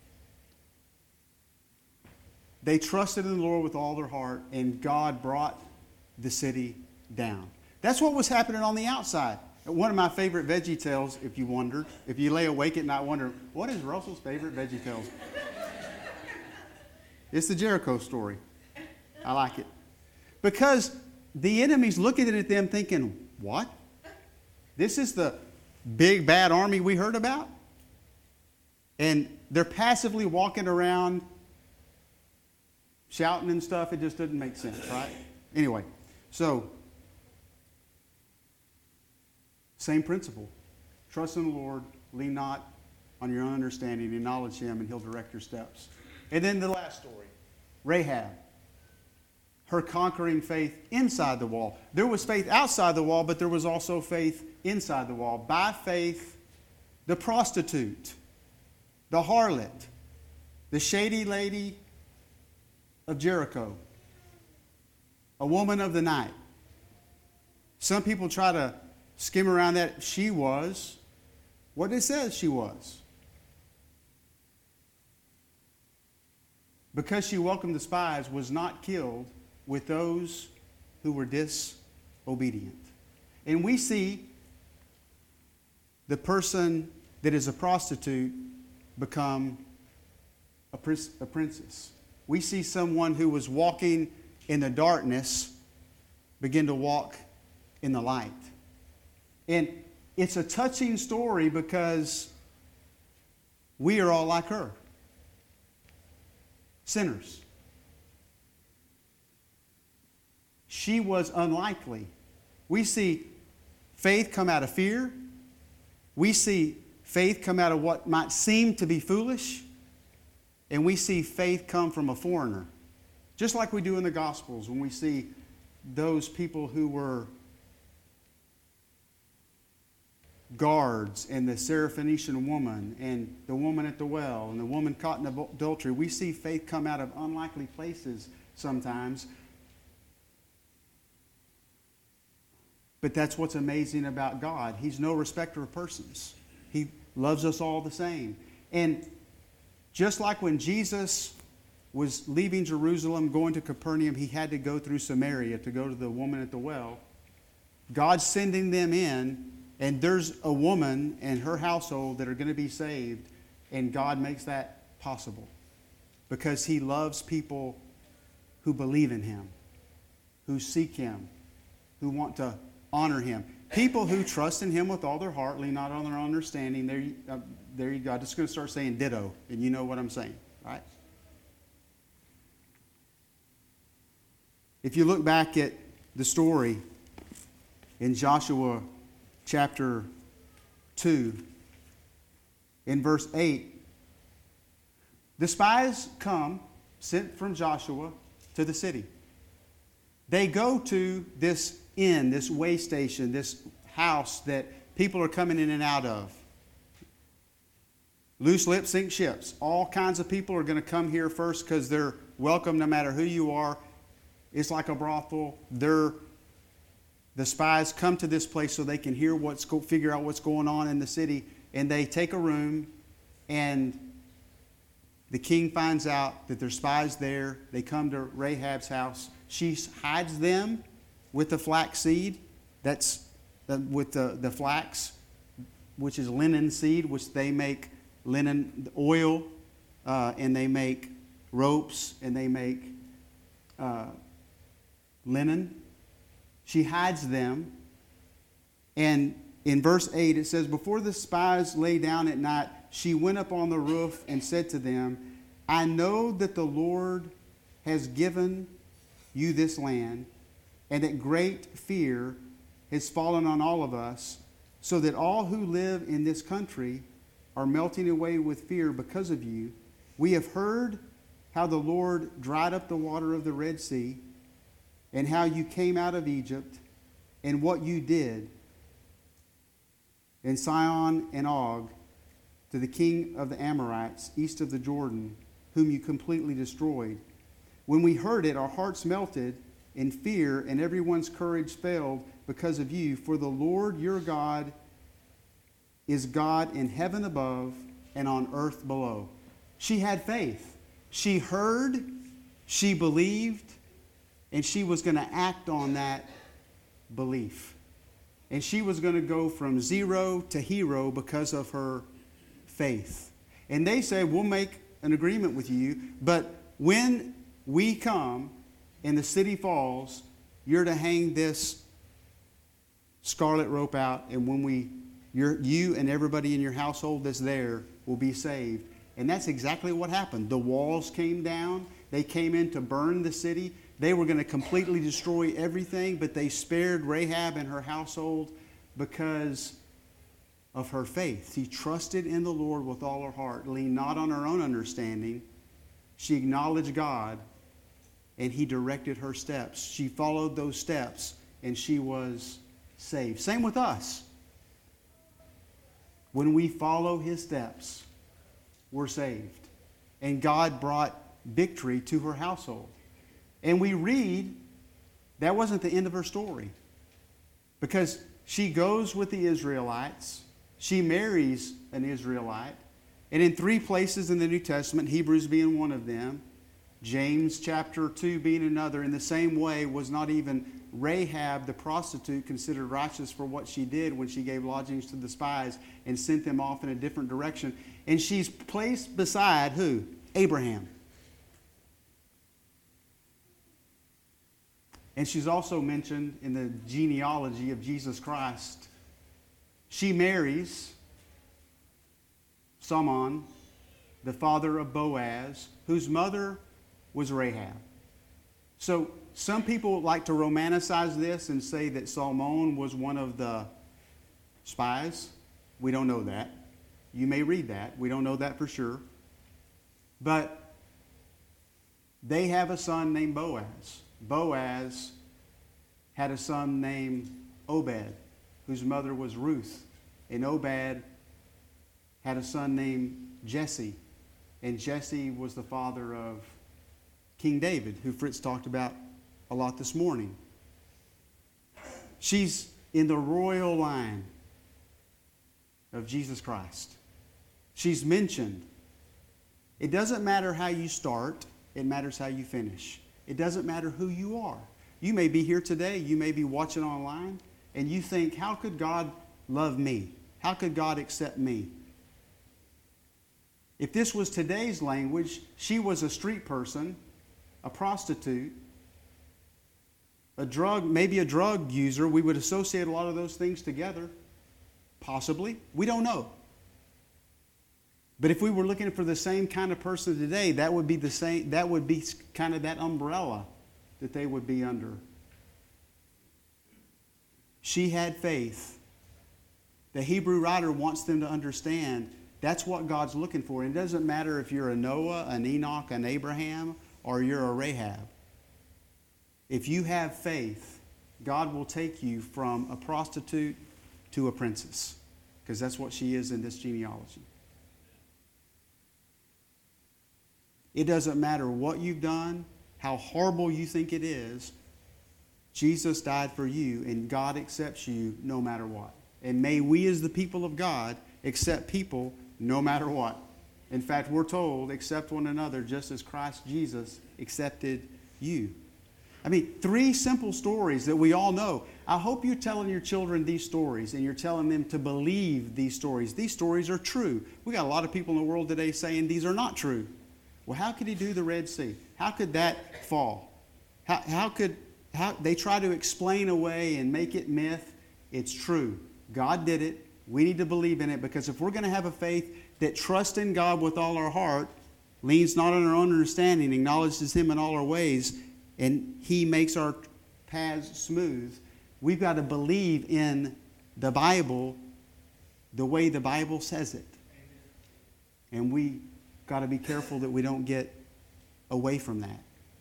they trusted in the Lord with all their heart, and God brought the city down. That's what was happening on the outside. One of my favorite Veggie Tales, if you wondered, if you lay awake at night wondering, what is Russell's favorite Veggie Tales? It's the Jericho story. I like it. Because the enemy's looking at them thinking, what? This is the big bad army we heard about? And they're passively walking around shouting and stuff. It just doesn't make sense, right? Anyway, so same principle. Trust in the Lord, lean not on your own understanding, acknowledge Him, and He'll direct your steps. And then the last story, Rahab. Her conquering faith inside the wall. There was faith outside the wall, but there was also faith inside the wall. By faith, the prostitute, the harlot, the shady lady of Jericho, a woman of the night. Some people try to skim around that. She was what it says she was. Because she welcomed the spies, was not killed with those who were disobedient. And we see the person that is a prostitute become a princess. We see someone who was walking in the darkness begin to walk in the light. And it's a touching story because we are all like her. Sinners. She was unlikely. We see faith come out of fear. We see faith come out of what might seem to be foolish. And we see faith come from a foreigner. Just like we do in the Gospels when we see those people who were guards and the Syrophoenician woman and the woman at the well and the woman caught in adultery. We see faith come out of unlikely places sometimes. But that's what's amazing about God. He's no respecter of persons. He loves us all the same. And just like when Jesus was leaving Jerusalem, going to Capernaum, he had to go through Samaria to go to the woman at the well. God's sending them in, and there's a woman and her household that are going to be saved, and God makes that possible because He loves people who believe in Him, who seek Him, who want to honor Him. People who trust in Him with all their heart, lean not on their own understanding. There you go. I'm just going to start saying ditto, and you know what I'm saying, right? If you look back at the story in Joshua chapter 2, in verse 8, the spies come, sent from Joshua, to the city. They go to this inn, this way station, this house that people are coming in and out of. Loose lips sink ships. All kinds of people are going to come here first because they're welcome no matter who you are. It's like a brothel. The spies come to this place so they can figure out what's going on in the city. And they take a room, and the king finds out that there's spies there. They come to Rahab's house. She hides them with the flax seed. That's with the flax, which is linen seed, which they make linen oil, and they make ropes, and they make linen. She hides them. And in verse 8 it says, before the spies lay down at night, she went up on the roof and said to them, I know that the Lord has given you this land, and that great fear has fallen on all of us, so that all who live in this country are melting away with fear because of you. We have heard how the Lord dried up the water of the Red Sea, and how you came out of Egypt, and what you did in Sihon and Og to the king of the Amorites east of the Jordan, whom you completely destroyed. When we heard it, our hearts melted in fear, and everyone's courage failed because of you. For the Lord your God is God in heaven above and on earth below. She had faith. She heard, she believed, and she was going to act on that belief. And she was going to go from zero to hero because of her faith. And they say, we'll make an agreement with you, but when we come and the city falls, you're to hang this scarlet rope out, and when you and everybody in your household that's there will be saved. And that's exactly what happened. The walls came down. They came in to burn the city. They were going to completely destroy everything, but they spared Rahab and her household because of her faith. She trusted in the Lord with all her heart, leaned not on her own understanding. She acknowledged God, and He directed her steps. She followed those steps, and she was saved. Same with us. When we follow His steps, we're saved. And God brought victory to her household. And we read that wasn't the end of her story, because she goes with the Israelites. She marries an Israelite. And in 3 places in the New Testament, Hebrews being one of them, James chapter 2 being another, in the same way was not even Rahab the prostitute considered righteous for what she did when she gave lodgings to the spies and sent them off in a different direction. And she's placed beside who? Abraham. And she's also mentioned in the genealogy of Jesus Christ. She marries Salmon, the father of Boaz, whose mother was Rahab. So some people like to romanticize this and say that Salmon was one of the spies. We don't know that. You may read that. We don't know that for sure. But they have a son named Boaz. Boaz had a son named Obed, whose mother was Ruth. And Obed had a son named Jesse. And Jesse was the father of King David, who Fritz talked about a lot this morning. She's in the royal line of Jesus Christ. She's mentioned. It doesn't matter how you start, it matters how you finish. It doesn't matter who you are. You may be here today, you may be watching online, and you think, how could God love me? How could God accept me? If this was today's language, she was a street person, a prostitute, maybe a drug user. We would associate a lot of those things together. Possibly. We don't know. But if we were looking for the same kind of person today, that would be the same, that would be kind of that umbrella that they would be under. She had faith. The Hebrew writer wants them to understand that's what God's looking for. And it doesn't matter if you're a Noah, an Enoch, an Abraham, or you're a Rahab. If you have faith, God will take you from a prostitute to a princess, because that's what she is in this genealogy. It doesn't matter what you've done, how horrible you think it is. Jesus died for you, and God accepts you no matter what. And may we as the people of God accept people no matter what. In fact, we're told, accept one another just as Christ Jesus accepted you. I mean, 3 simple stories that we all know. I hope you're telling your children these stories and you're telling them to believe these stories. These stories are true. We got a lot of people in the world today saying these are not true. Well, how could He do the Red Sea? How could that fall? How they try to explain away and make it myth? It's true. God did it. We need to believe in it, because if we're going to have a faith that trusts in God with all our heart, leans not on our own understanding, acknowledges Him in all our ways, and He makes our paths smooth, we've got to believe in the Bible the way the Bible says it. And we got to be careful that we don't get away from that.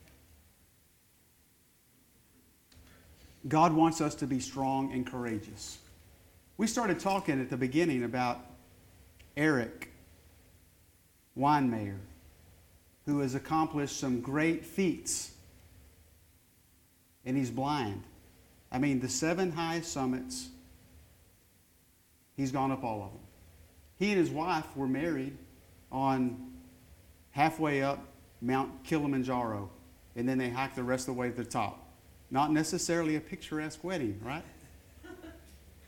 God wants us to be strong and courageous. We started talking at the beginning about Eric Weinmayer, who has accomplished some great feats, and he's blind. I mean, the 7 highest summits, he's gone up all of them. He and his wife were married on halfway up Mount Kilimanjaro, and then they hiked the rest of the way to the top. Not necessarily a picturesque wedding, right?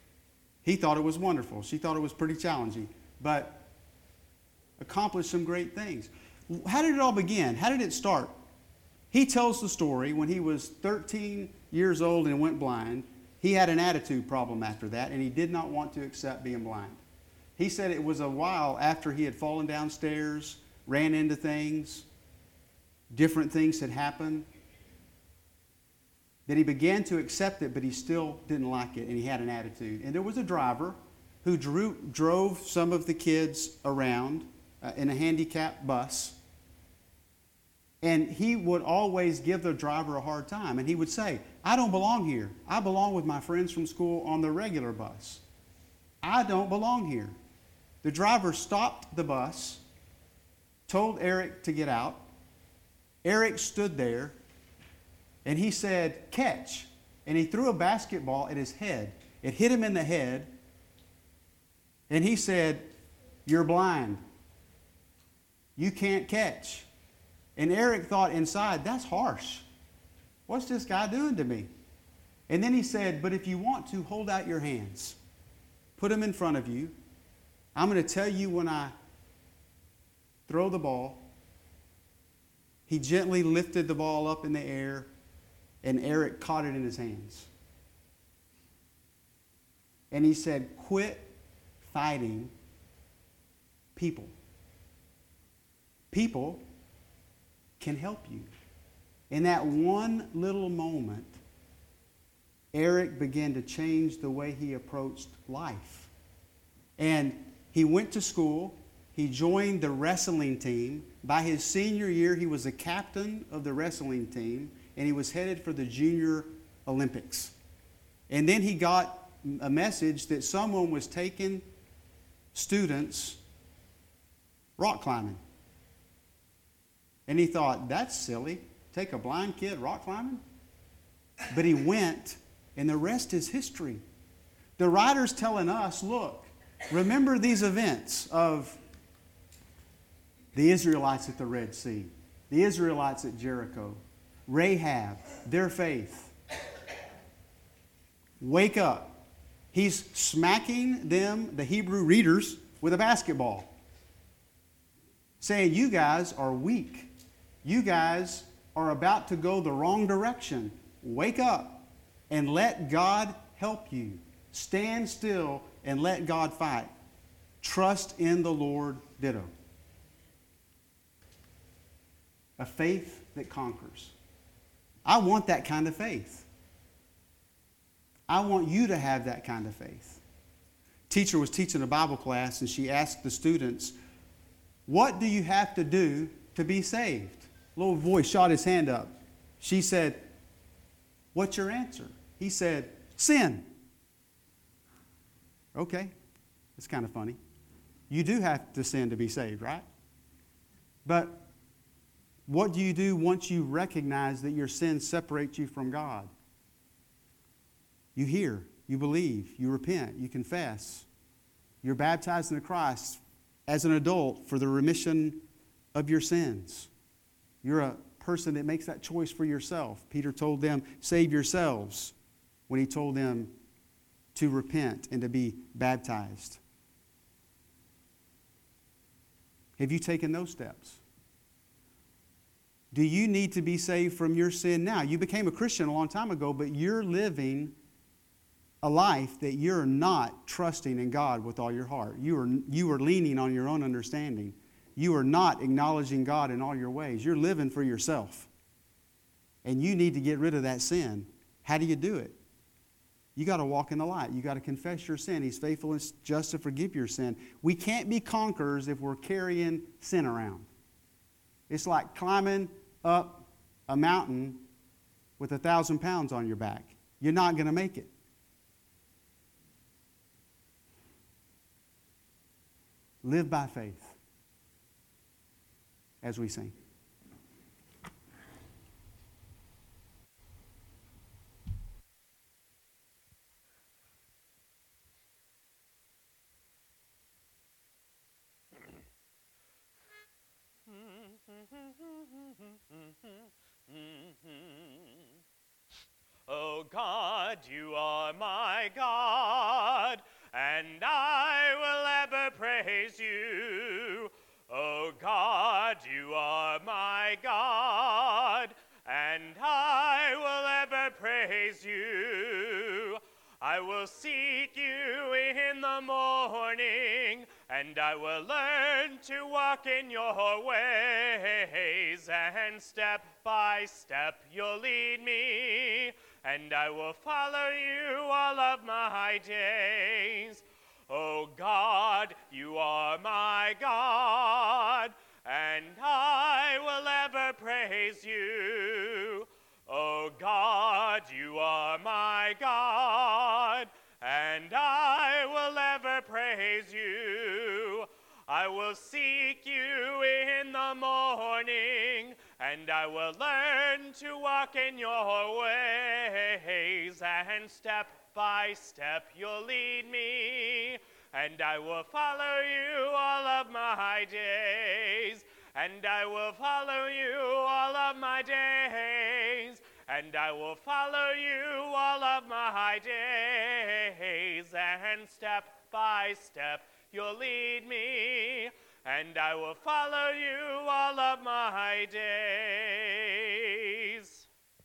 He thought it was wonderful. She thought it was pretty challenging, but accomplished some great things. How did it all begin? How did it start? He tells the story when he was 13 years old and went blind. He had an attitude problem after that, and he did not want to accept being blind. He said it was a while after he had fallen downstairs, ran into things, different things had happened, that he began to accept it, but he still didn't like it, and he had an attitude. And there was a driver who drove some of the kids around in a handicapped bus, and he would always give the driver a hard time. And he would say, I don't belong here. I belong with my friends from school on the regular bus. I don't belong here. The driver stopped the bus, told Eric to get out. Eric stood there, and he said, catch. And he threw a basketball at his head. It hit him in the head, and he said, you're blind. You can't catch. And Eric thought inside, that's harsh. What's this guy doing to me? And then he said, but if you want to, hold out your hands. Put them in front of you. I'm going to tell you when I throw the ball. He gently lifted the ball up in the air, and Eric caught it in his hands. And he said, quit fighting people. People can help you. In that one little moment, Eric began to change the way he approached life. And he went to school. He joined the wrestling team. By his senior year, he was a captain of the wrestling team, and he was headed for the Junior Olympics. And then he got a message that someone was taking students rock climbing. And he thought, that's silly. Take a blind kid rock climbing? But he went, and the rest is history. The writer's telling us, look, remember these events of the Israelites at the Red Sea, the Israelites at Jericho, Rahab, their faith. Wake up. He's smacking them, the Hebrew readers, with a basketball, saying, you guys are weak. You guys are about to go the wrong direction. Wake up and let God help you. Stand still and let God fight. Trust in the Lord, ditto. A faith that conquers. I want that kind of faith. I want you to have that kind of faith. Teacher was teaching a Bible class, and she asked the students, what do you have to do to be saved? A little boy shot his hand up. She said, what's your answer? He said, sin. Okay, it's kind of funny. You do have to sin to be saved, right? But what do you do once you recognize that your sin separates you from God? You hear, you believe, you repent, you confess. You're baptized into Christ as an adult for the remission of your sins. You're a person that makes that choice for yourself. Peter told them, save yourselves, when he told them to repent and to be baptized. Have you taken those steps? Do you need to be saved from your sin now? You became a Christian a long time ago, but you're living a life that you're not trusting in God with all your heart. You are leaning on your own understanding. You are not acknowledging God in all your ways. You're living for yourself. And you need to get rid of that sin. How do you do it? You got to walk in the light. You got to confess your sin. He's faithful and just to forgive your sin. We can't be conquerors if we're carrying sin around. It's like climbing up a mountain with 1,000 pounds on your back. You're not going to make it. Live by faith as we sing. Oh God, you are my God, and I will ever praise you. O God, you are my God, and I will ever praise you. I will seek you in the morning, and I will learn to walk in your ways, and step by step you'll lead me, and I will follow you all of my days. O God, you are my God, and I will ever praise you. O God, you are my God, and I will ever praise you. I will seek you in the morning, and I will learn to walk in your ways, and step by step you'll lead me, and I will follow you all of my days, and I will follow you all of my days, and I will follow you all of my days, and step by step you'll lead me, and I will follow you all of my days.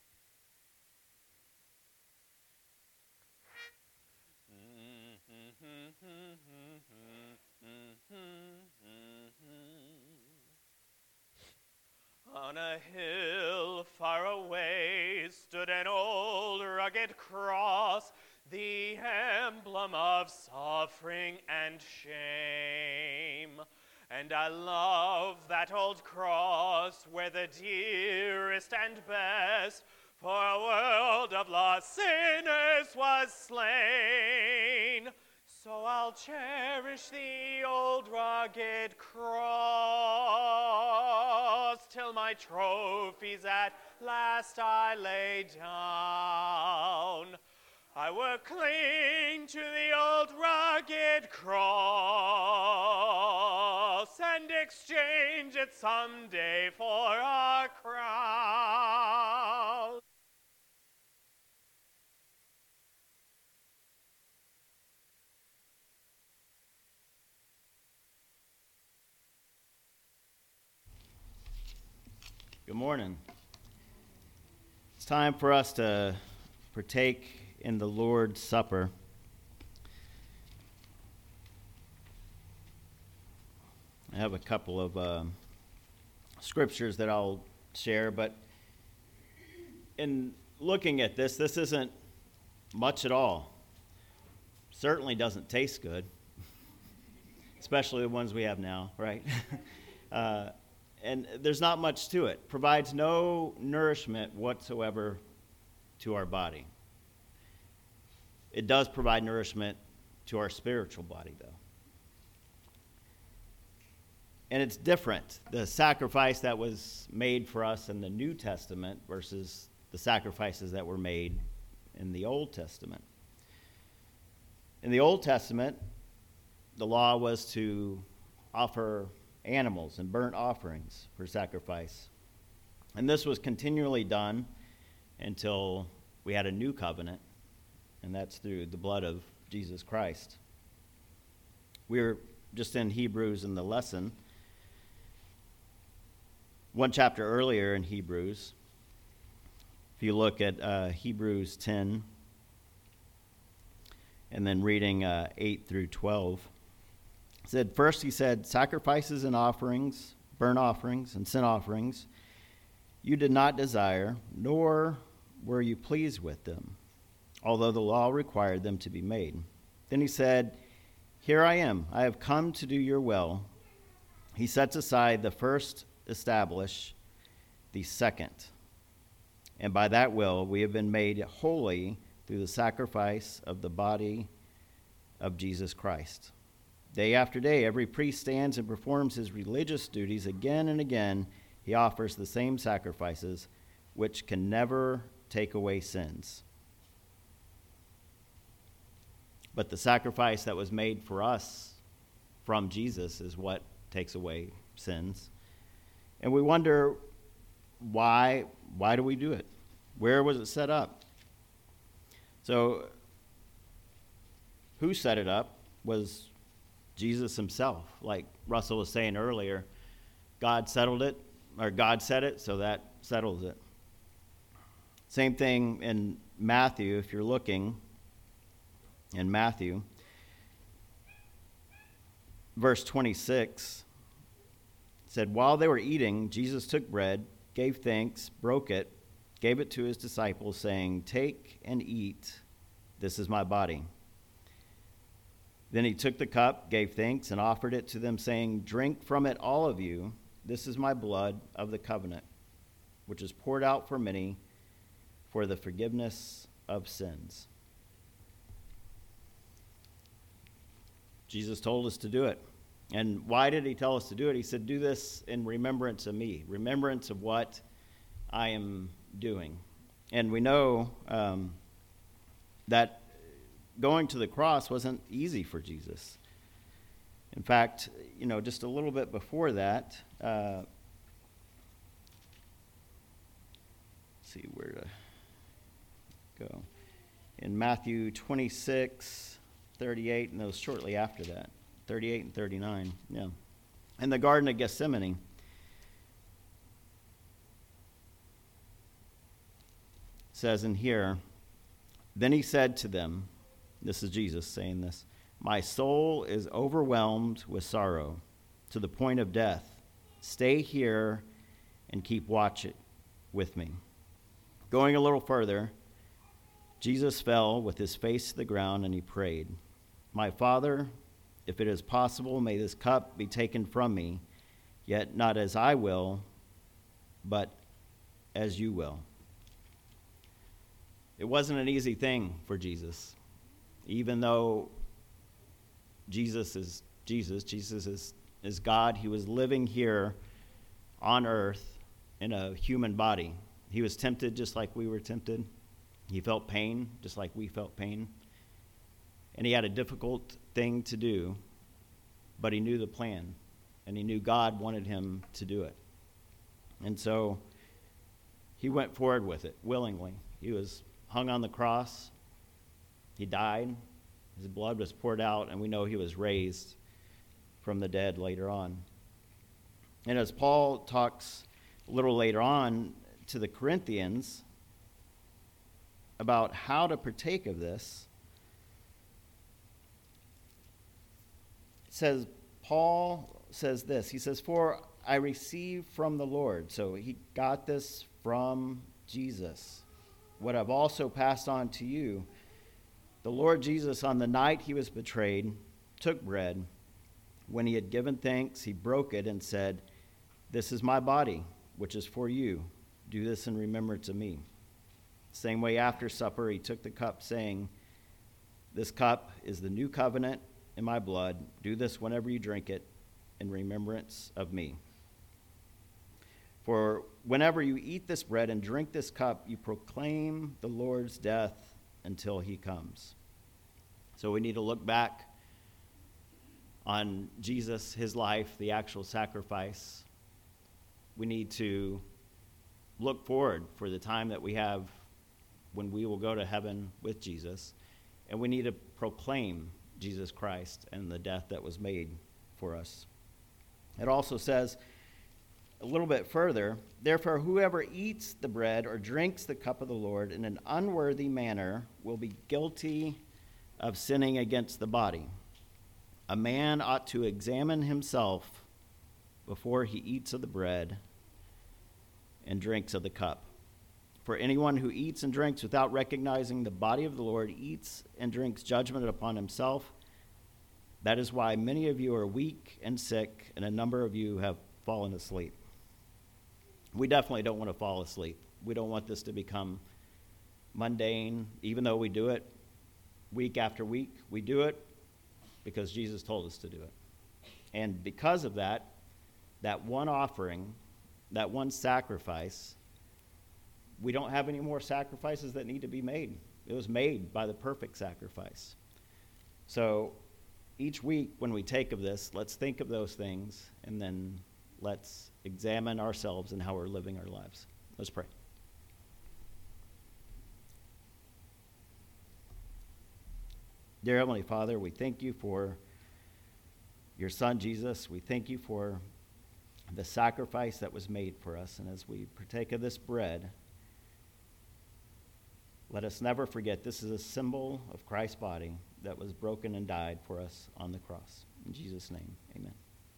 On a hill far away stood an old rugged cross, the emblem of suffering and shame. And I love that old cross where the dearest and best for a world of lost sinners was slain. So I'll cherish the old rugged cross till my trophies at last I lay down. I will cling to the old rugged cross and exchange it someday for a crown. Good morning. It's time for us to partake in the Lord's Supper. I have a couple of scriptures that I'll share, but in looking at this isn't much at all. Certainly doesn't taste good, especially the ones we have now, right? And there's not much to it. Provides no nourishment whatsoever to our body. It does provide nourishment to our spiritual body, though. And it's different. The sacrifice that was made for us in the New Testament versus the sacrifices that were made in the Old Testament. In the Old Testament, the law was to offer animals and burnt offerings for sacrifice. And this was continually done until we had a new covenant, and that's through the blood of Jesus Christ. We were just in Hebrews in the lesson. One chapter earlier in Hebrews, if you look at Hebrews 10, and then reading 8 through 12, he said, sacrifices and offerings, burnt offerings and sin offerings, you did not desire, nor were you pleased with them, although the law required them to be made. Then he said, here I am, I have come to do your will. He sets aside the first, establish the second. And by that will we have been made holy through the sacrifice of the body of Jesus Christ. Day after day, every priest stands and performs his religious duties. Again and again, he offers the same sacrifices, which can never take away sins. But the sacrifice that was made for us from Jesus is what takes away sins. And we wonder, why do we do it? Where was it set up? So, who set it up? was Jesus himself. Like Russell was saying earlier, God settled it, or God said it, so that settles it. Same thing in Matthew, if you're looking in Matthew. Verse 26 said, while they were eating, Jesus took bread, gave thanks, broke it, gave it to his disciples, saying, take and eat, this is my body. Then he took the cup, gave thanks, and offered it to them, saying, drink from it, all of you, this is my blood of the covenant, which is poured out for many for the forgiveness of sins. Jesus told us to do it. And why did he tell us to do it? He said, do this in remembrance of me, remembrance of what I am doing. And we know that going to the cross wasn't easy for Jesus. In fact, just a little bit before that, let's see where to go. In Matthew 26:38, and those shortly after that, 38 and 39, yeah. In the Garden of Gethsemane, it says in here, then he said to them, this is Jesus saying this, my soul is overwhelmed with sorrow to the point of death. Stay here and keep watch with me. Going a little further, Jesus fell with his face to the ground and he prayed, my Father, if it is possible, may this cup be taken from me, yet not as I will, but as you will. It wasn't an easy thing for Jesus. Even though Jesus is God, he was living here on earth in a human body. He was tempted just like we were tempted. He felt pain just like we felt pain. And he had a difficult thing to do, but he knew the plan, and he knew God wanted him to do it. And so he went forward with it willingly. He was hung on the cross. He died. His blood was poured out, and we know he was raised from the dead later on. And as Paul talks a little later on to the Corinthians about how to partake of this, Paul says this. He says, for I received from the Lord. So he got this from Jesus. What I've also passed on to you. The Lord Jesus, on the night he was betrayed, took bread. When he had given thanks, he broke it and said, this is my body, which is for you. Do this in remembrance of me. Same way after supper, he took the cup, saying, this cup is the new covenant in my blood. Do this whenever you drink it in remembrance of me. For whenever you eat this bread and drink this cup, you proclaim the Lord's death until he comes. So we need to look back on Jesus, his life, the actual sacrifice. We need to look forward for the time that we have when we will go to heaven with Jesus. And we need to proclaim Jesus Christ and the death that was made for us. It also says a little bit further, therefore whoever eats the bread or drinks the cup of the Lord in an unworthy manner will be guilty of sinning against the body. A man ought to examine himself before he eats of the bread and drinks of the cup. For anyone who eats and drinks without recognizing the body of the Lord eats and drinks judgment upon himself. That is why many of you are weak and sick, and a number of you have fallen asleep. We definitely don't want to fall asleep. We don't want this to become mundane, even though we do it week after week. We do it because Jesus told us to do it. And because of that, that one offering, that one sacrifice, we don't have any more sacrifices that need to be made. It was made by the perfect sacrifice. So each week when we take of this, let's think of those things, and then let's examine ourselves and how we're living our lives. Let's pray. Dear Heavenly Father, we thank you for your Son, Jesus. We thank you for the sacrifice that was made for us. And as we partake of this bread, let us never forget this is a symbol of Christ's body that was broken and died for us on the cross. In Jesus' name, amen.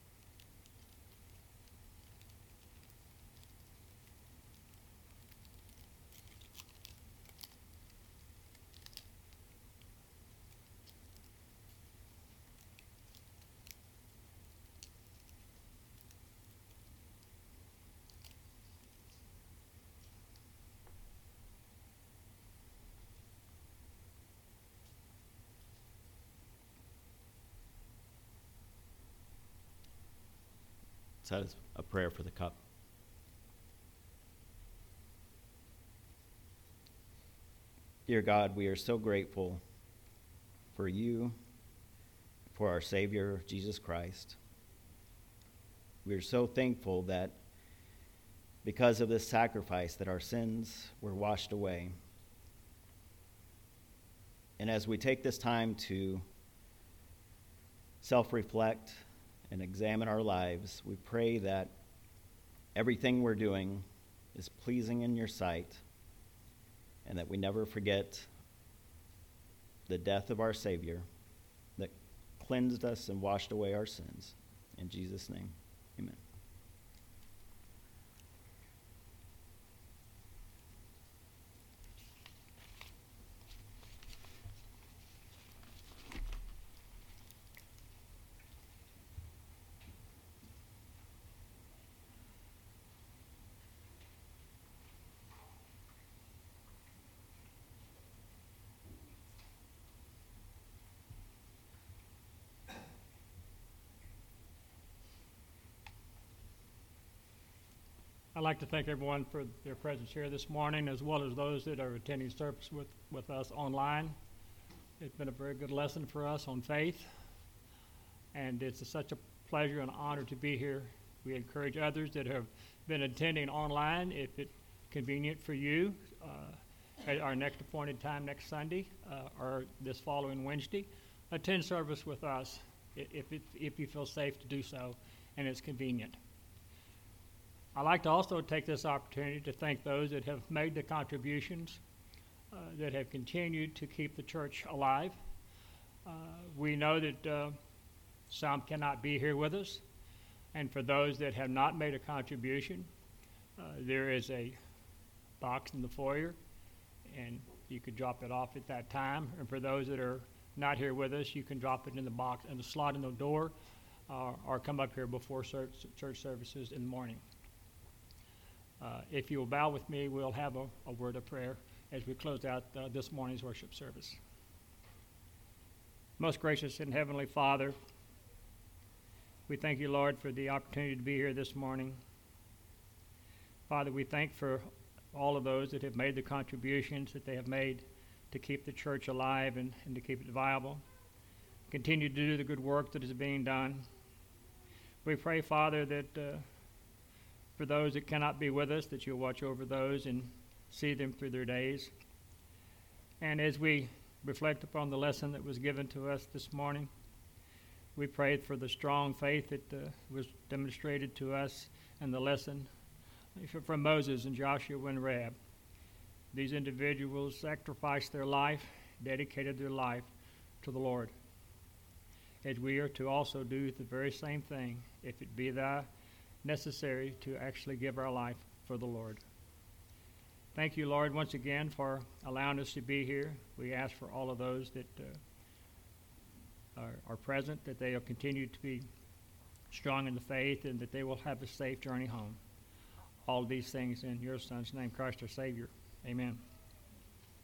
So that is a prayer for the cup. Dear God, we are so grateful for you, for our Savior, Jesus Christ. We are so thankful that because of this sacrifice that our sins were washed away. And as we take this time to self-reflect and examine our lives, we pray that everything we're doing is pleasing in your sight and that we never forget the death of our Savior that cleansed us and washed away our sins. In Jesus' name, amen. I'd like to thank everyone for their presence here this morning, as well as those that are attending service with us online. It's been a very good lesson for us on faith, and it's such a pleasure and honor to be here. We encourage others that have been attending online, if it's convenient for you, at our next appointed time next Sunday or this following Wednesday, attend service with us if you feel safe to do so and it's convenient. I'd like to also take this opportunity to thank those that have made the contributions that have continued to keep the church alive. We know that some cannot be here with us, and for those that have not made a contribution, there is a box in the foyer, and you could drop it off at that time. And for those that are not here with us, you can drop it in the box in the slot in the door, or come up here before church services in the morning. If you will bow with me, we'll have a word of prayer as we close out this morning's worship service. Most gracious and heavenly Father, we thank you, Lord, for the opportunity to be here this morning. Father, we thank for all of those that have made the contributions that they have made to keep the church alive and to keep it viable. Continue to do the good work that is being done. We pray, Father, that for those that cannot be with us, that you'll watch over those and see them through their days. And as we reflect upon the lesson that was given to us this morning, we pray for the strong faith that was demonstrated to us in the lesson from Moses and Joshua and Rahab. These individuals sacrificed their life, dedicated their life to the Lord. As we are to also do the very same thing, if it be necessary to actually give our life for the Lord. Thank you, Lord, once again for allowing us to be here. We ask for all of those that are present, that they will continue to be strong in the faith and that they will have a safe journey home. All of these things in your Son's name, Christ our Savior. Amen.